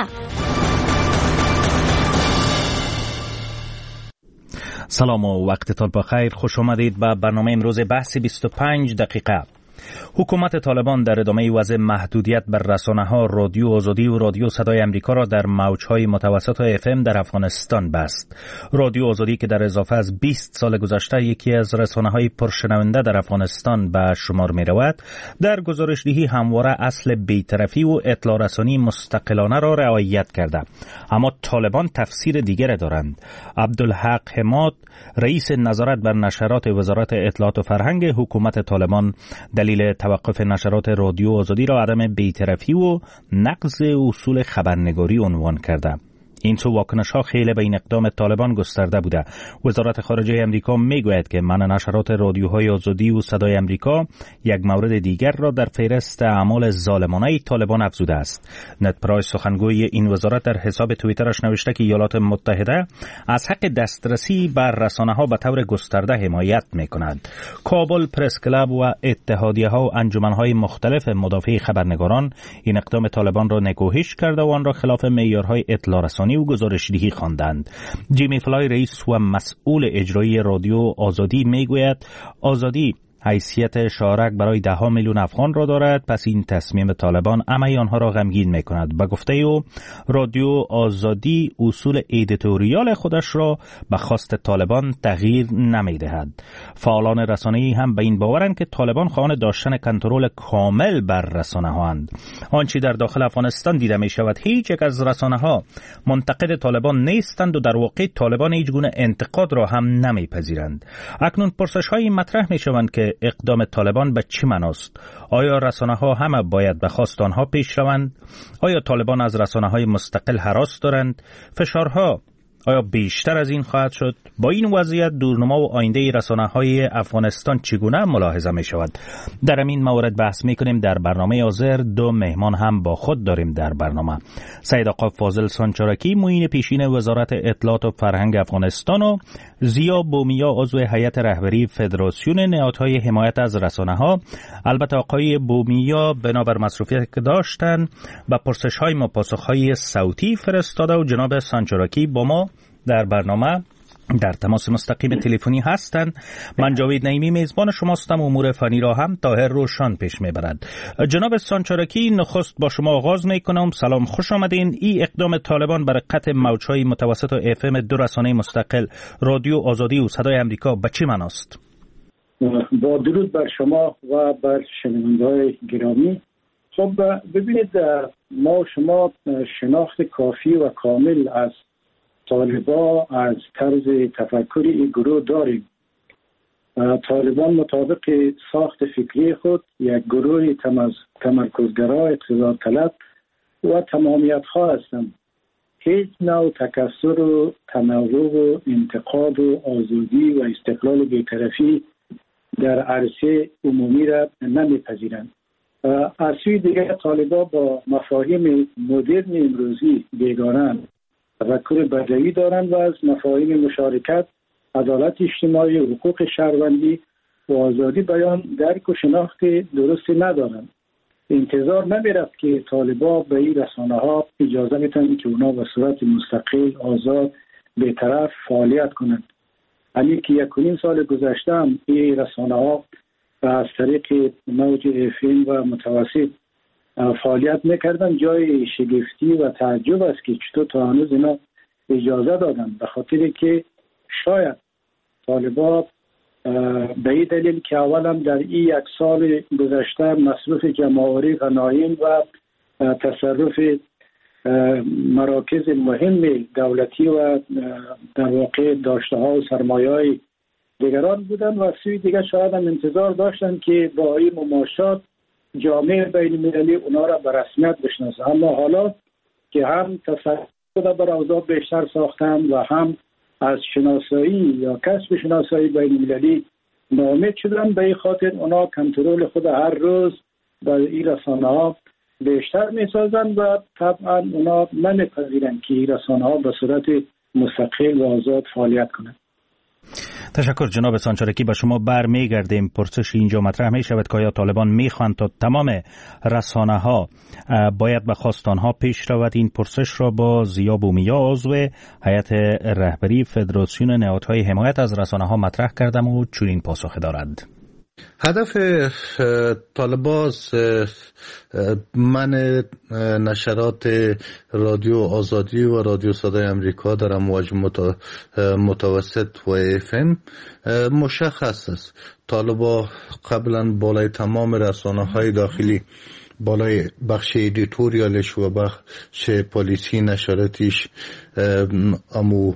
Speaker 1: سلام و وقتتان بخیر. خوش آمدید به برنامه امروز بحث بیست و پنج دقیقه. حکومت طالبان در ادامه وضع محدودیت بر رسانه‌ها رادیو آزادی و رادیو صدای امریکا را در موج‌های متوسط اف ام در افغانستان بست. رادیو آزادی که در اضافه از بیست سال گذشته یکی از رسانه‌های پرشنونده در افغانستان به شمار می‌رود، در گزارش‌دهی همواره اصل بی‌طرفی و اطلاع رسانی مستقلانه را رعایت کرده. اما طالبان تفسیر دیگر دارند. عبدالحق حماد، رئیس نظارت بر نشرات وزارت اطلاعات و فرهنگ حکومت طالبان، دلیل توقف نشرات رادیو آزادی را عدم بی‌طرفی و نقض اصول خبرنگاری عنوان کرده. این سو واکنش‌ها خیلی به این اقدام طالبان گسترده بوده. وزارت خارجه امریکا میگوید که منع نشرات رادیوهای آزادی و صدای امریکا یک مورد دیگر را در فهرست اعمال ظالمانه طالبان افزوده است. نت پرایس سخنگوی این وزارت در حساب توییترش نوشته که ایالات متحده از حق دسترسی بر رسانه‌ها به طور گسترده حمایت می‌کند. کابل پرس کلاب و اتحادیه‌ها و انجمن‌های مختلف مدافع خبرنگاران این اقدام طالبان را نکوهش کرده و آن را خلاف معیارهای اطلاع رسانی و گزارش‌دهی خواندند. جیمی فلای، رئیس و مسئول اجرایی رادیو آزادی، میگوید آزادی حیثیت شارک برای ده ها میلیون افغان را دارد، پس این تصمیم طالبان عمه آنها را غمگین میکند. به گفته او رادیو آزادی اصول ایدیتوریال خودش را به خواست طالبان تغییر نمیدهد. فعالان رسانه‌ای هم به این باورند که طالبان خواهان داشتن کنترل کامل بر رسانه‌هاند. آنچه در داخل افغانستان دیده می شود هیچ یک از رسانه‌ها منتقد طالبان نیستند و در واقع طالبان هیچ گونه انتقاد را هم نمیپذیرند. اکنون پرسش‌هایی مطرح می‌شوند که اقدام طالبان به چه معناست؟ آیا رسانه‌ها همه باید به خواست آنها پیش روند؟ آیا طالبان از رسانه‌های مستقل هراس دارند؟ فشارها آیا بیشتر از این خواهد شد؟ با این وضعیت دورنما و آینده رسانه‌های افغانستان چگونه ملاحظه می شود؟ در این مورد بحث می کنیم. در برنامه حاضر دو مهمان هم با خود داریم در برنامه. سید آقا فاضل سانچارکی، معین پیشین وزارت اطلاعات و فرهنگ افغانستان، و زیا بومیا، عضو هیئت رهبری فدراسیون نهادهای حمایت از رسانه‌ها. البته آقای بومیا بنابر مصروفیت که داشتن و پرسش‌های ما پاسخ‌های صوتی فرستاده و جناب سانچارکی با ما در برنامه در تماس مستقیم تلفنی هستند. من جاوید نعیمی میزبان شماستم. امور فنی را هم طاهر روشن پیش میبرد. جناب سانچارکی، نخست با شما آغاز میکنم. سلام، خوش آمدین. این اقدام طالبان برای قطع موجهای متوسط و اف ام دو رسانه مستقل رادیو آزادی و صدای امریکا به چی معناست؟
Speaker 21: با درود بر شما و بر شنونده‌های گرامی. خب ببینید، ما شما شناخت کافی و کامل از طالبان، از طرز تفکر این گروه داریم. طالبان مطابق ساخت فکری خود یک گروه تمرکزگرا، اقتدار طلب و تمامیت خواه هستند. هیچ نوع تکثر و تنوع و انتقاد و آزادی و استقلال و بی‌طرفی در عرصه عمومی را نمیپذیرند. از سوی دیگر طالبان با مفاهیم مدرن امروزی بیگانند. تفکر بدوی دارند و از مفاهیم مشارکت، عدالت اجتماعی، حقوق شهروندی و آزادی بیان درک و شناخت درستی ندارند. انتظار نمیرفت که طالبان به این رسانه ها اجازه میتن که اونا به صورت مستقل، آزاد، بی‌طرف فعالیت کنند. همین که یک و نیم سال گذشته هم این رسانه ها از طریق موج اف ام و متوسط فعالیت میکردن. جای شگفتی و تعجب است که چطور تا هنوز اینا اجازه دادن، به خاطر که شاید طالبان به این دلیل که اولم در این یک سال گذشته مصرف جمع‌آوری غنایم و تصرف مراکز مهم دولتی و در واقع داشته ها و سرمایه های دیگران بودن و سوی دیگر شاید هم انتظار داشتن که با این مماشات جامعه بین المللی اونا را به رسمیت بشناسه. اما حالا که هم تصرف بر اوضاع بیشتر ساختن و هم از شناسایی یا کسب شناسایی بین المللی ناامید شدن، به این خاطر اونا کنترل خود هر روز در این رسانه ها بیشتر میسازن و طبعا اونا نمیپذیرن که این رسانه ها به صورت مستقل و آزاد فعالیت کنند.
Speaker 1: تشکر جناب سانچارکی. به شما برمیگردیم. پرسش اینجا مطرح می شود که آیا طالبان میخواند تا تمام رسانه ها باید به خواست آنها پیش رود؟ این پرسش را با زیا بومیا، عضو هیئت رهبری فدراسیون نهادهای حمایت از رسانه ها مطرح کردم و چنین پاسخ دارد.
Speaker 22: هدف طالبان من نشرات رادیو آزادی و رادیو صدای امریکا در امواج متوسط و اف ام مشخص است. طالبان قبلا بالای تمام رسانه های داخلی، بالای بخش ایدیتوریالش و بخش پالیسی نشراتیش امو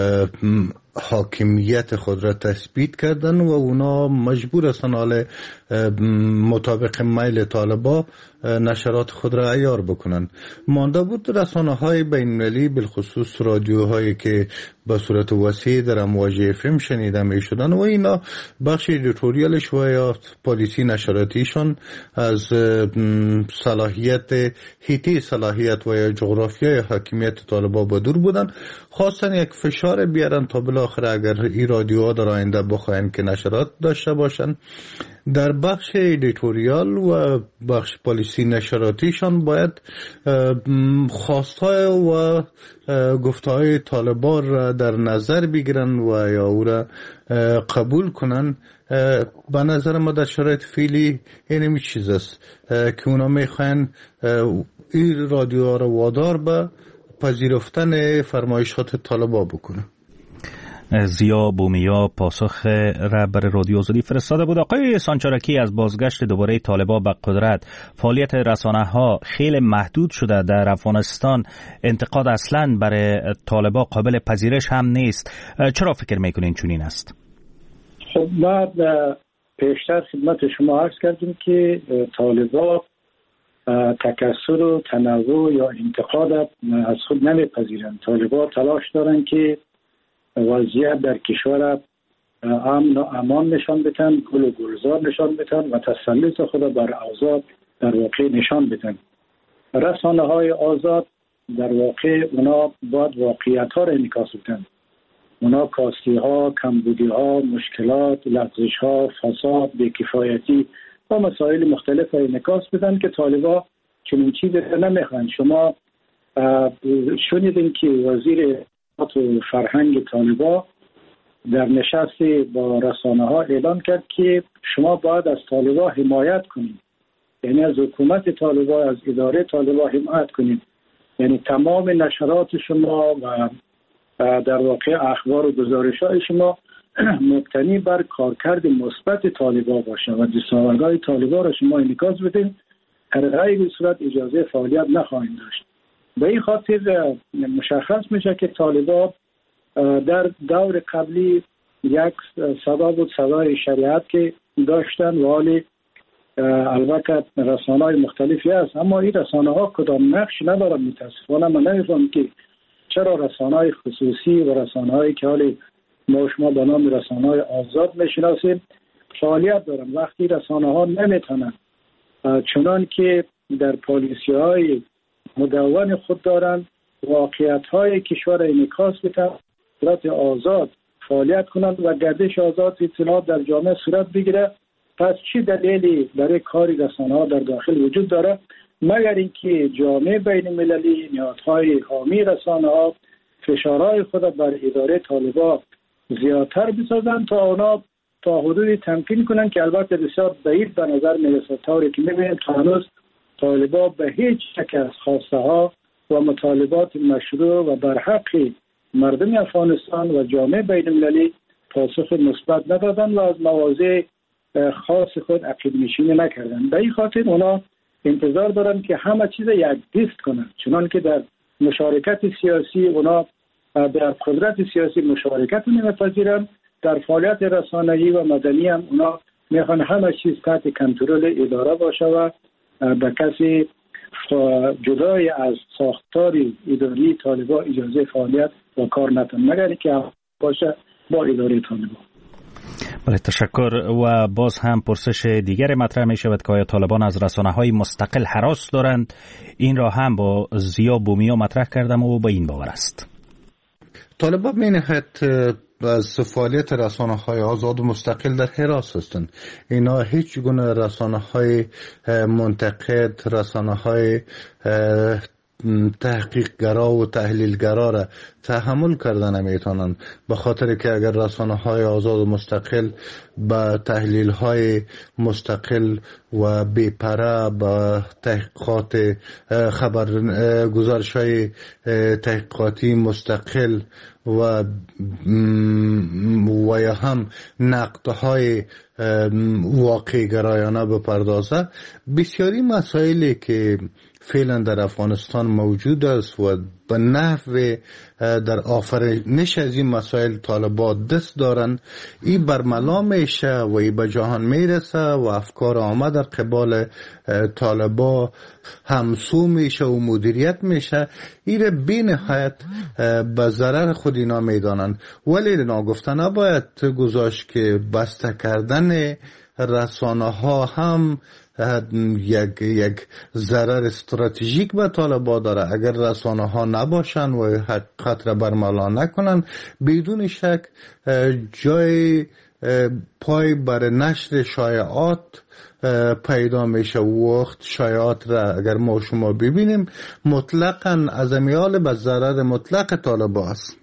Speaker 22: حاکمیت خود را تثبیت کردن و اونا مجبور هستن حال مطابق میل طالبا نشرات خود را عیار بکنن. مانده بود رسانه های بین المللی، بالخصوص رادیوهایی که به صورت وسیع در امواج اف ام شنیده می شدن و اینا بخش ایدیتوریالش و یا پالیسی نشراتیشان از صلاحیت هیتی صلاحیت و یا جغرافیای حاکمیت طالبا با دور بودن. خواستن یک فشار بیارن تا بالاخره اگر این رادیوها در آینده بخواین که نشرات داشته باشن، در بخش ایدیتوریال و بخش پالیسی نشراتیشان باید خواستهای و گفتهای طالبان را در نظر بگیرن و یا او را قبول کنن. به نظر ما در شرایط فعلی اینمی چیز است که اونا میخواین این رادیوها را وادار به پذیرفتن فرمایشات طالبان بکنن.
Speaker 1: زیا بومیا پاسخ رهبر رادیو آزادی فرستاده بود. آقای سانچارکی، از بازگشت دوباره طالبان به قدرت فعالیت رسانه ها خیلی محدود شده در افغانستان. انتقاد اصلا برای طالبان قابل پذیرش هم نیست. چرا فکر میکنین چنین است؟
Speaker 21: خب ما پیشتر خدمت شما عرض کردیم که طالبان تکثر و تنوع یا انتقاد از خود نمیپذیرند. طالبان تلاش دارند که وضعیت در کشور امن و امان نشان بدن، گل و گلزار نشان بدن و تسلط خود بر آزاد در واقع نشان بدن. رسانه های آزاد در واقع اونا باید واقعیت ها را انعکاس بدن. اونا کاستی ها، کمبودی ها، مشکلات، لغزش ها، فساد، بی‌کفایتی و مسائل مختلف را انعکاس بدن که طالبان چنین چیزی را نمیخوان. شما شنیدین که وزیر فرهنگ طالبان در نشست با رسانه ها اعلان کرد که شما باید از طالبان حمایت کنید، یعنی از حکومت طالبان، از اداره طالبان حمایت کنید. یعنی تمام نشرات شما و در واقع اخبار و گزارش های شما مبتنی بر کارکرد مثبت طالبان باشه و دستاوردهای طالبان را شما انعکاس بدین. در غیر صورت اجازه فعالیت نخواهید داشت. به این خاطر مشخص میشه که طالبان در دور قبلی یک صدا بود، صدای شریعت که داشتن و حالی البته رسانه های مختلفی هست، اما این رسانه ها کدام نقش ندارن. متاسفانه من نمیفهم که چرا رسانه های خصوصی و رسانه هایی که حالی ما شما به نام رسانه های آزاد میشناسیم فعالیت دارن، وقتی رسانه ها نمیتونن چنان که در پالیسی های مدون خود دارن واقعیت های کشور انعکاس بدن، صورت آزاد فعالیت کنند و گردش آزاد اطلاعات در جامعه صورت بگیره. پس چی دلیلی برای کاری رسانه ها در داخل وجود داره مگر اینکه جامعه بین المللی، نهادهای حامی رسانه ها فشارهای خود بر اداره طالبان زیادتر بسازند تا اونا تا حدودی تمکین کنند که البته بسیار بعید به نظر میرسد. طوری که میبینیم تا هنوز طالبان به هیچ یک از خواسته ها و مطالبات مشروع و برحق مردم افغانستان و جامعه بین المللی پاسخ مثبت ندادن و از مواضع خاص خود عقب نشینی نکردن. به این خاطر اونا انتظار دارن که همه چیز یک دست کنن، چنان که در مشارکت سیاسی اونا در قدرت سیاسی مشارکت نمیپذیرن، در فعالیت رسانه‌ای و مدنی هم اونا میخوان همه چیز تحت کنترل اداره باشه و به کسی جدای از ساختار اداری طالبان اجازه فعالیت و کار نتن مگر که باشه با اداره طالبان.
Speaker 1: بله، تشکر. و باز هم پرسش دیگر مطرح می شود که آیا طالبان از رسانه های مستقل هراس دارند؟ این را هم با زیا بومیا مطرح کردم و با این باور است.
Speaker 22: طالبان می نهایت از فعالیت رسانه های آزاد و مستقل در حراس هستند. اینا هیچ گونه رسانه های منتقد، رسانه های تحقیقگرا و تحلیلگرا را تحمل کردن نمیتونن، به خاطر که اگر رسانه های آزاد و مستقل با تحلیل های مستقل و بی‌پره با تحقیقات خبر گزارش های تحقیقاتی مستقل و و یا هم نقدهای واقع گرایانه بپردازه، بسیاری مسائلی که فعلا در افغانستان موجود است و به نحو در آفرینش از این مسائل طالبان دست دارن، این برملا میشه و این به جهان میرسه و افکار عامه در قبال طالبان همسو میشه و مدیریت میشه. این را بی نهایت به ضرر خود اینا میدانن، ولی اینا گفتن نباید گذاشت که بسته کردن رسانه ها هم یک یک ضرر استراتژیک به طالبان داره. اگر رسانه ها نباشن و حقیقت را برملا نکنن، بدون شک جای پای بر نشر شایعات پیدا میشه. وقت شایعات را اگر ما شما ببینیم مطلقاً از امیال به ضرر مطلق طالبان است.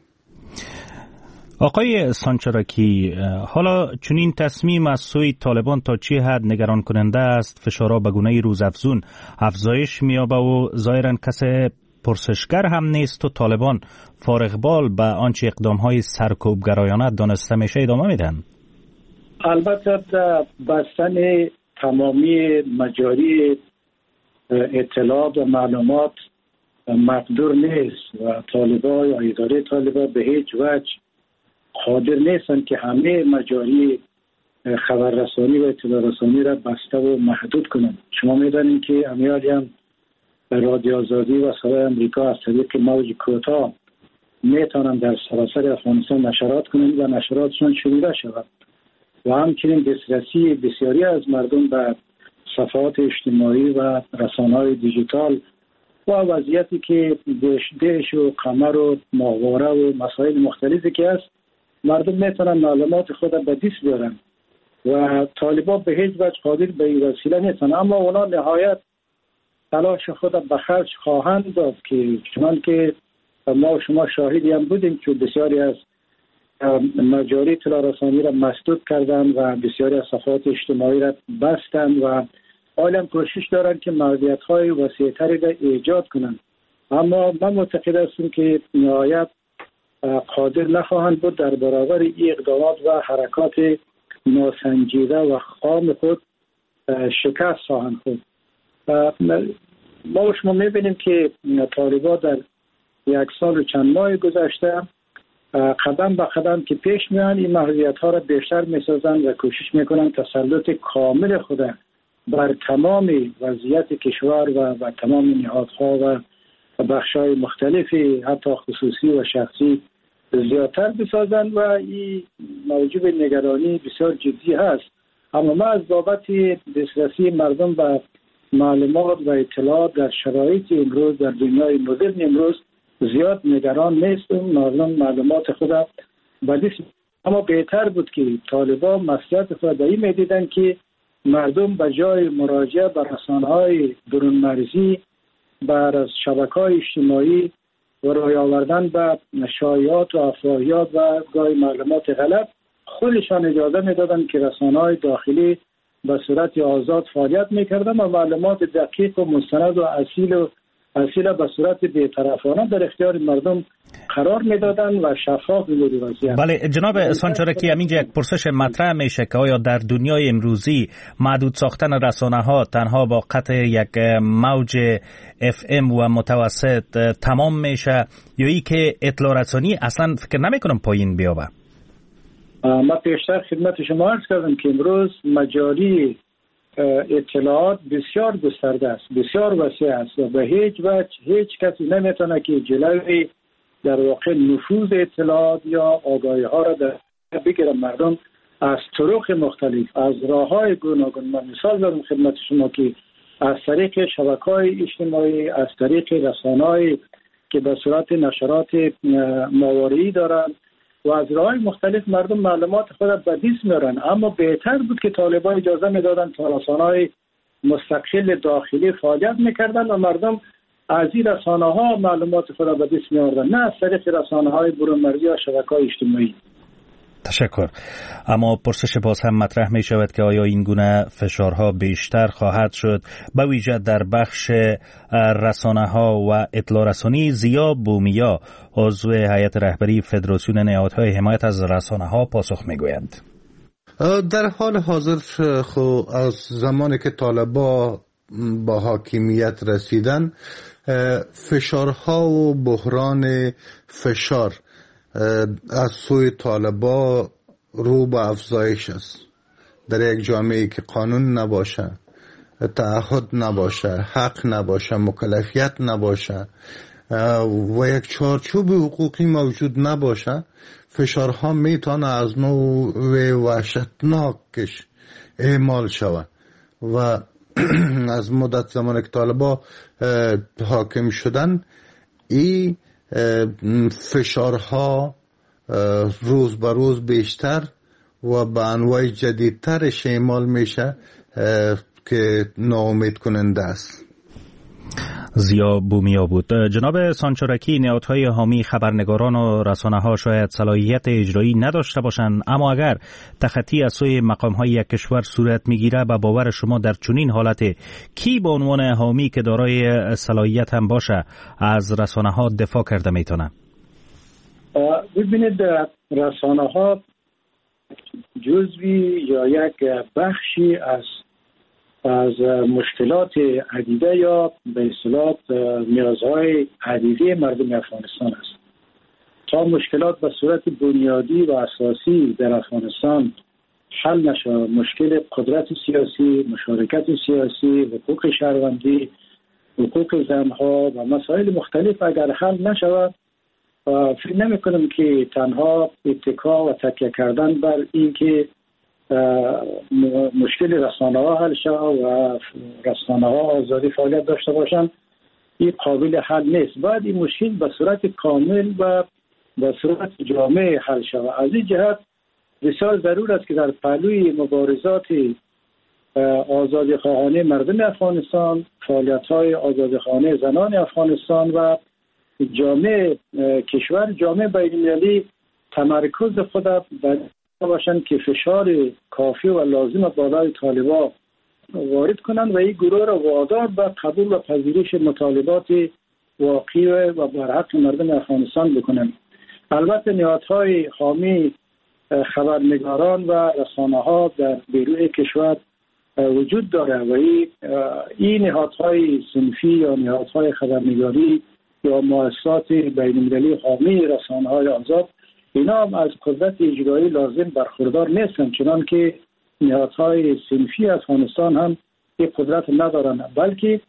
Speaker 1: آقای سانچاراکی، حالا چنین تصمیم از سوی طالبان تا چه حد نگران کننده است؟ فشارها به گونه روزافزون افزایش می‌یابد و ظاهراً کسی پرسشگر هم نیست و طالبان فارغبال به آنچه اقدام‌های سرکوبگرایانه دانسته میشه ادامه میدن.
Speaker 21: البته بستن تمامی مجاری اطلاعات و معلومات مقدور نیست و طالبان یا اداره طالبان به هیچ وجه قادر نیستن که همه مجاری خبررسانی و اطلاع رسانی را بسته و محدود کنند. شما می‌دانید که امیالی هم رادیو آزادی و صدای امریکا از طریق موج کوتاه میتونن در سراسر افغانستان نشرات کنند و نشراتشون شنیده شود و همچنین دسترسی بسیاری از مردم به صفحات اجتماعی و رسانه‌های دیجیتال و وضعیتی که دیش دیش و قمر و ماهواره و مسائل مختلفی که هست، مردم میتونن معلومات خود به دست بیارن و طالبان به هیچ وجه قادر به این وسیله نیستن، اما اونا نهایت تلاش خود به خرج خواهند داد که چون که ما و شما شاهدی هم بودیم که بسیاری از مجاری اطلاع رسانی را مسدود کردن و بسیاری از صفحات اجتماعی را بستن و حالا کوشش دارن که محدودیت‌های وسیع‌تری را ایجاد کنند، اما من معتقد هستم که نهایت قادر نخواهند بود در برابر این اقدامات و حرکات ناسنجیده و خام خود شکست خواهند خورد. ما و شما می‌بینیم که طالبان در یک سال و چند ماه گذشته قدم به قدم که پیش میان این محدودیت‌ها را بیشتر می‌سازند و کوشش می‌کنند تسلط کامل خود بر تمام وضعیت کشور و و تمام نهادها و بخش‌های مختلفی حتی خصوصی و شخصی زیادتر بسازند و این موجب نگرانی بسیار جدی هست. اما ما از بابت دسترسی مردم به معلومات و اطلاعات در شرایط امروز در دنیای مدرن امروز زیاد نگران نیستم. مردم معلومات خود به دست، اما بهتر بود که طالبان مسئولیت خود به این میدیدن که مردم به جای مراجعه به رسانه‌های برون مرزی بر شبکه‌های اجتماعی و رای آوردن به شایعات و افواهیات و گاهی معلومات غلط خودشان اجازه میدادن که رسانه‌های داخلی به صورت آزاد فعالیت میکردن و معلومات دقیق و مستند و اصیل و اصیل به صورت بی‌طرفانه در اختیار مردم قرار میدادن و شفاف بود وضعیت.
Speaker 1: بله جناب سانچارکی، همینجا یک پرسش مطرح میشه که آیا در دنیای امروزی محدود ساختن رسانه ها تنها با قطع یک موج اف ام و متوسط تمام میشه یا ای که اطلاع رسانی اصلا فکر نمیکنم پایین بیابه؟
Speaker 21: ما پیشتر خدمت شما عرض کردم که امروز مجاری اطلاعات بسیار گسترده است، بسیار وسیع است و به هیچ وجه هیچ کسی نمیتونه که جلوی در واقع نفوذ اطلاعات یا آگاهی ها را در بگیره. مردم از طرق مختلف، از راه های گوناگون، من مثال دارم خدمت شما که از طریق شبکه‌های اجتماعی، از طریق رسانه‌های که به صورت نشرات ماهواره‌ای دارند و از راه‌های مختلف مردم معلومات خود را به دست میارن. اما بهتر بود که طالبان اجازه میدادن تا رسانه‌های مستقل داخلی فعالیت میکردن و مردم از این رسانه‌ها معلومات خود را به دست میاردن، نه از طریق رسانه‌های برون مرزی و شبکه‌های اجتماعی.
Speaker 1: تشکر. اما پرسش باز هم مطرح می شود که آیا این گونه فشارها بیشتر خواهد شد به ویژه در بخش رسانه ها و اطلاع رسانی؟ زیا بومیا عضو هیئت رهبری فدراسیون نهادهای حمایت از رسانه ها پاسخ می گویند.
Speaker 22: در حال حاضر خو از زمانی که طالبان با حاکمیت رسیدن فشارها و بحران فشار از سوی طالبان رو به افزایش است. در یک جامعه که قانون نباشه، تعهد نباشه، حق نباشه، مکلفیت نباشه و یک چارچوب حقوقی موجود نباشه، فشارها میتونه از نوع وحشتناکش اعمال شود و از مدت زمان که طالبان حاکم شدن این فشارها روز به روز بیشتر و به انواع جدیدترش اعمال میشه که ناامید کننده است.
Speaker 1: زیا بومیا بود. جناب سانچارکی، نهادهای حامی خبرنگاران و رسانه ها شاید صلاحیت اجرایی نداشته باشند، اما اگر تخطی از سوی مقام های یک کشور صورت میگیره به باور شما در چنین حالت کی به عنوان حامی که دارای صلاحیت هم باشه از رسانه ها دفاع کرده میتونه؟
Speaker 21: ببینید رسانه ها جزوی یا یک بخشی از از مشکلات عدیده یا به اصطلاح نیازهای عدیده مردم افغانستان است. تا مشکلات به صورت بنیادی و اساسی در افغانستان حل نشه، مشکل قدرت سیاسی، مشارکت سیاسی، حقوق شهروندی، حقوق زنها و مسائل مختلف اگر حل نشود، فکر نمی کنم که تنها اتکا و تکیه کردن بر این که مشکل رسانه ها حل شود و رسانه ها آزادی فعالیت داشته باشند این قابل حل نیست. باید این مشکل به صورت کامل و به صورت جامع حل شود. از این جهت بسیار ضرور است که در پهلوی مبارزات آزادی خواهانه مردم افغانستان، فعالیت های آزادی خواهانه زنان افغانستان و جامعه کشور، جامعه بین‌المللی تمرکز خود بر باشند که فشار کافی و لازم بالای طالبان وارد کنند و این گروه را وادار به قبول و پذیرش مطالبات واقعی و برحق مردم افغانستان بکنند. البته نهادهای حامی خبرنگاران و رسانه ها در بیرون کشور وجود داره و این نهادهای صنفی یا نهادهای خبرنگاری یا مؤسسات بین‌المللی حامی رسانه های آزاد اینا هم از قدرت اجرایی لازم برخوردار نیستند، چنان که نهادهای صنفی افغانستان هم این قدرت ندارند، بلکه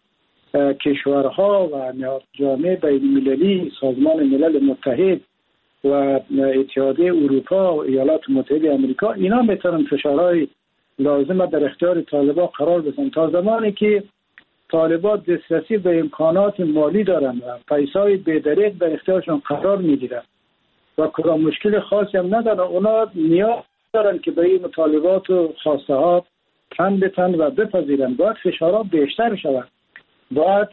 Speaker 21: کشورها و نهاد جامعه بین‌المللی، سازمان ملل متحد و اتحادیه اروپا و ایالات متحده آمریکا اینا میتونن فشارهای لازم در اختیار طالبان قرار بدن. تا زمانی که طالبان دسترسی به امکانات مالی دارن و پیسای بی‌دریغ در اختیارشون قرار میگیرن و کدام مشکل خاصی هم ندارن، اونا نیاز دارن که به این مطالبات و خواسته ها تن بتن و بپذیرن. باید فشارها بیشتر شود، باید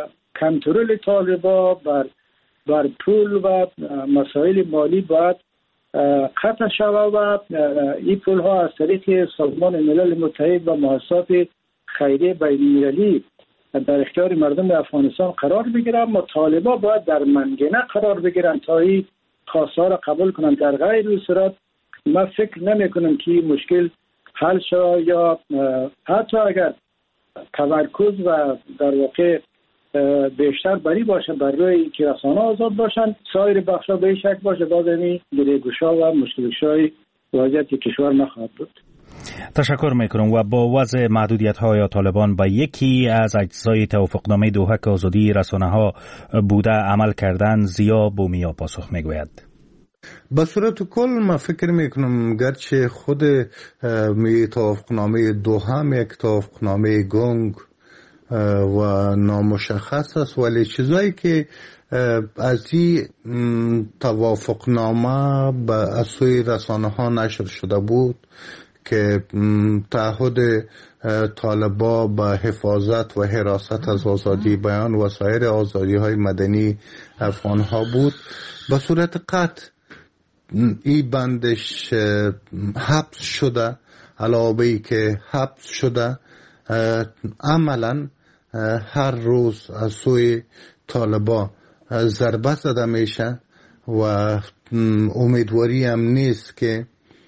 Speaker 21: کنترل طالبان بر بر پول و مسائل مالی باید قطع شود و این پول ها از طریق سازمان ملل متحد و مؤسسات خیریه بین‌المللی در اختیار مردم افغانستان قرار بگیرن. اما طالبان باید در منگنه قرار بگیرن تا این خواسته ها را قبول کنند. در غیر این صورت من فکر نمی کنم که مشکل حل شود یا حتی اگر تمرکز و در واقع بیشتر بری باشه بر روی که رسانه آزاد باشن، سایر بخشا به این شکل باشه، باز این گریگوشا و مشکلشای وضعیت کشور نخواهد بود.
Speaker 1: تشکر میکنم. و با وضع محدودیت های طالبان با یکی از اجزای توافقنامه دوحه که آزادی رسانه ها بوده عمل کردن، زیا بومیا پاسخ میگوید.
Speaker 22: به صورت کل من فکر میکنم گرچه خود می توافقنامه دوحه یک توافقنامه گنگ و نامشخص است، ولی چیزایی که از این توافقنامه به از سوی رسانه ها نشر شده بود که تعهد طالبان به حفاظت و حراست از آزادی بیان و سایر آزادی های مدنی افغان ها بود، به صورت قطع این بندش حبس شده. علاوه ای که حبس شده، عملا هر روز از سوی طالبان ضربه زده میشه و امیدواری هم نیست که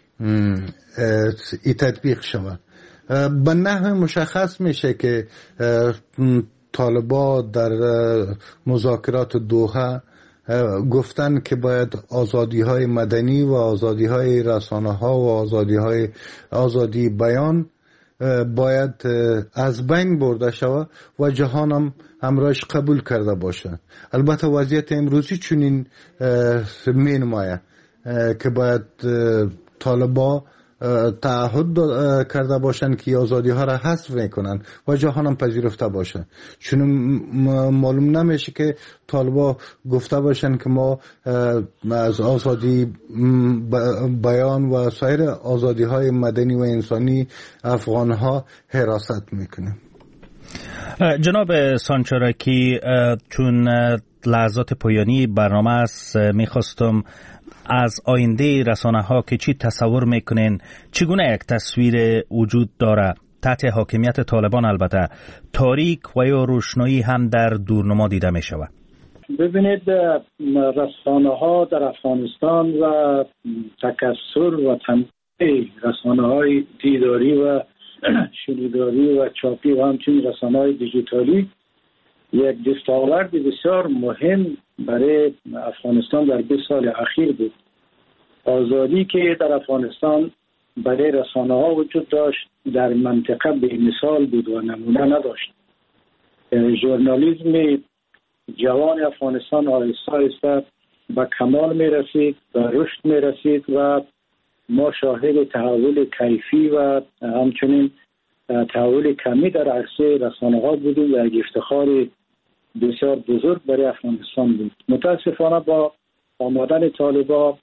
Speaker 22: این تطبیق شود. به نحو مشخص میشه که طالبان در مذاکرات دوحه گفتن که باید آزادی های مدنی و آزادی های رسانه ها و آزادی های آزادی بیان باید از بین برده شود و جهان هم همراهش قبول کرده باشه. البته وضعیت امروزی چنین می نماید که باید طالبان تعهد کرده باشند که آزادی ها را حذف میکنن و جهان هم پذیرفته باشه. چون معلوم نمیشه که طالبان گفته باشند که ما از آزادی بیان و سایر آزادی های مدنی و انسانی افغان ها حراست میکنیم.
Speaker 1: جناب سانچارکی، چون لحظات پایانی برنامه است، میخواستم از آینده رسانه ها که چی تصور میکنین، چگونه یک تصویر وجود داره تحت حاکمیت طالبان، البته تاریک و یا روشنایی هم در دورنما دیده می شود؟
Speaker 21: ببینید، رسانه ها در افغانستان و تکثر و تنوع رسانه های دیداری و شنیداری و چاپی و همچنین رسانه های دیجیتالی یک دستاورد بسیار مهم برای افغانستان در بیست سال اخیر بود. آزادی که در افغانستان برای رسانه ها وجود داشت در منطقه به مثال بود و نمونه نداشت. ژورنالیسم جوان افغانستان آهسته آهسته به کمال می رسید، به رشد می رسید و ما شاهد تحول کیفی و همچنین تحول کمی در عرصه رسانه ها بودیم و یک افتخار بسیار بزرگ برای افغانستان بود. متاسفانه با آمدن طالبان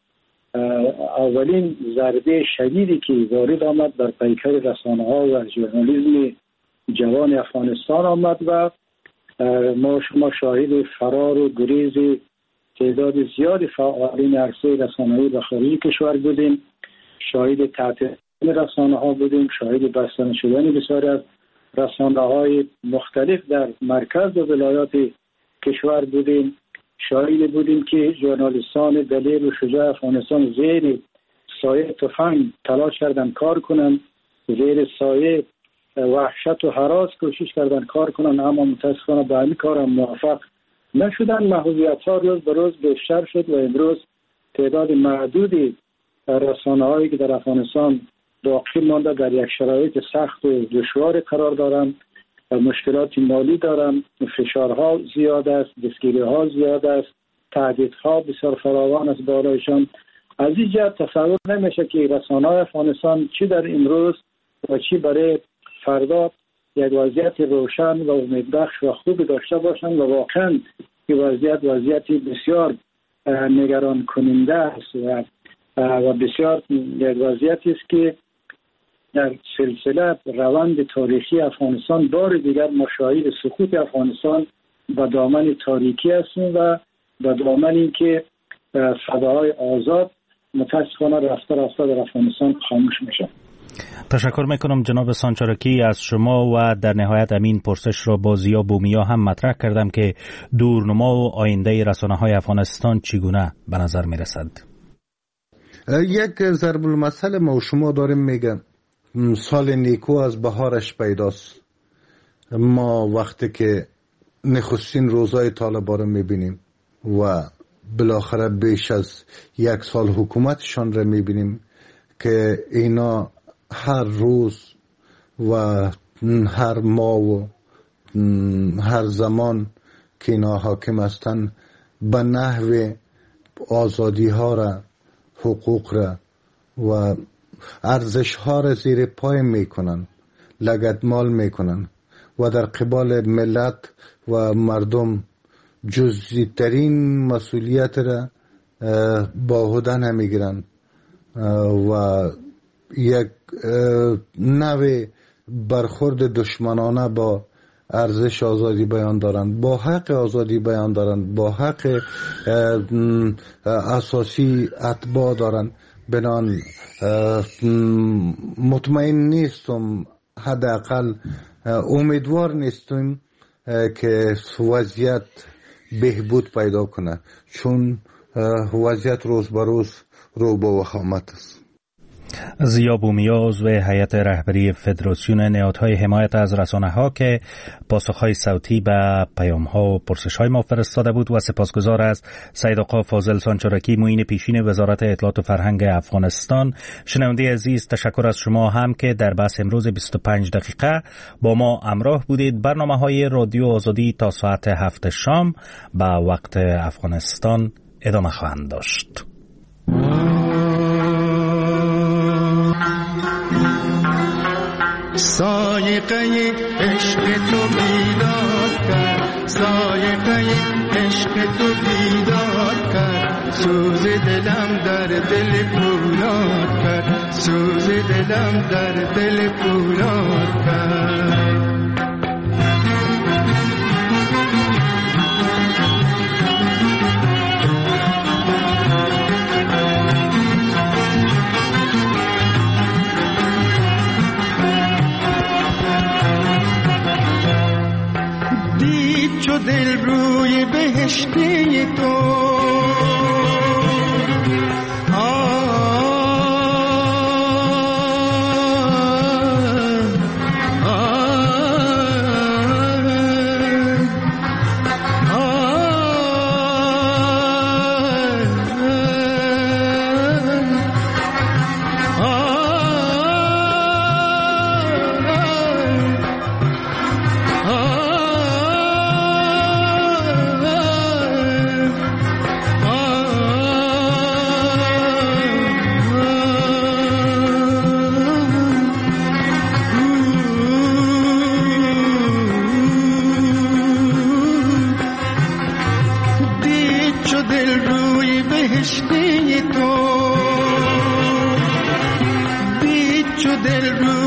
Speaker 21: اولین ضربه شدیدی که وارد آمد در پیکر رسانه ها و ژورنالیسم جوان افغانستان آمد و ما شما شاهد فرار و گریز تعداد زیاد فعالین عرصه رسانه‌ای به خارج کشور بودیم، شاهد تعطیل رسانه ها بودیم، شاهد بستن شدن بسیاری از رسانه های مختلف در مرکز و ولایات کشور بودیم، شاهد بودیم که ژورنالیستان دلیر و شجاع افغانستان زیر سایه تفنگ تلاش کردن کار کنند، زیر سایه وحشت و هراس کوشش کردن کار کنند، اما متاسفانه به همین کار هم موفق نشدن. محدودیت ها روز به روز بیشتر شد و امروز تعداد معدودی رسانه هایی که در افغانستان باقی مانده در یک شرایط سخت و دشوار قرار دارند، مشکلات مالی دارند، فشارها زیاد است، دستگیری ها زیاد است، تهدیدها بسیار فراوان است بالایشان. از این جهت تصور نمیشه که رسانه های افغانستان چی در امروز و چی برای فردا یک وضعیت روشن و امیدبخش و خوبی داشته باشند و واقعا این وضعیت وضعیتی بسیار نگران کننده است و و بسیار یک وضعیتی است که در سلسله روند تاریخی افغانستان بار دیگر ما شاهد سقوط افغانستان به دامن تاریکی هستیم و به دامن اینکه صداهای آزاد متاسفانه رفته رفته در افغانستان خاموش میشه.
Speaker 1: تشکر میکنم جناب سانچارکی از شما و در نهایت امین پرسش را با زیا بومیا هم مطرح کردم که دورنما و آینده رسانه‌های افغانستان چگونه به نظر میرسد.
Speaker 22: یک ضرب المثل ما و شما داریم میگم سال نیکو از بهارش پیداست. ما وقتی که نخستین روزای طالبان رو میبینیم و بالاخره بیش از یک سال حکومتشان رو میبینیم که اینا هر روز و هر ماه و هر زمان که اینا حاکم هستن به نحو آزادی ها را، حقوق را و ارزش ها را زیر پای میکنن، لگدمال میکنن و در قبال ملت و مردم جزئی ترین مسئولیت را با عهده نمیگیرن و یک نوع برخورد دشمنانه با ارزش آزادی بیان دارند، با حق آزادی بیان دارند، با حق اساسی اتباع دارند. بنان مطمئن نیستم، حداقل امیدوار نیستم که وضعیت بهبود پیدا کنه، چون وضعیت روز به روز رو به وخامت است.
Speaker 1: زیا بومیا عضو هیئت رهبری فدراسیون نهادهای حمایت از رسانه‌ها که پاسخهای صوتی به پیام‌ها و پرسش‌های ما فرستاده بود و سپاسگزار از سید آقا فاضل سانچارکی معین پیشین وزارت اطلاعات و فرهنگ افغانستان. شنونده عزیز، تشکر از شما هم که در بحث امروز بیست و پنج دقیقه با ما همراه بودید. برنامه‌های رادیو آزادی تا ساعت هفت شام به وقت افغانستان ادامه خواهند داشت.
Speaker 6: سایقه عشق تو بیدار کرد، سایقه عشق تو بیدار کرد، سوز دلم در دل پولاد کرد، سوز دلم در دل پولاد کرد. چو دل روی بهشتی تو دل رو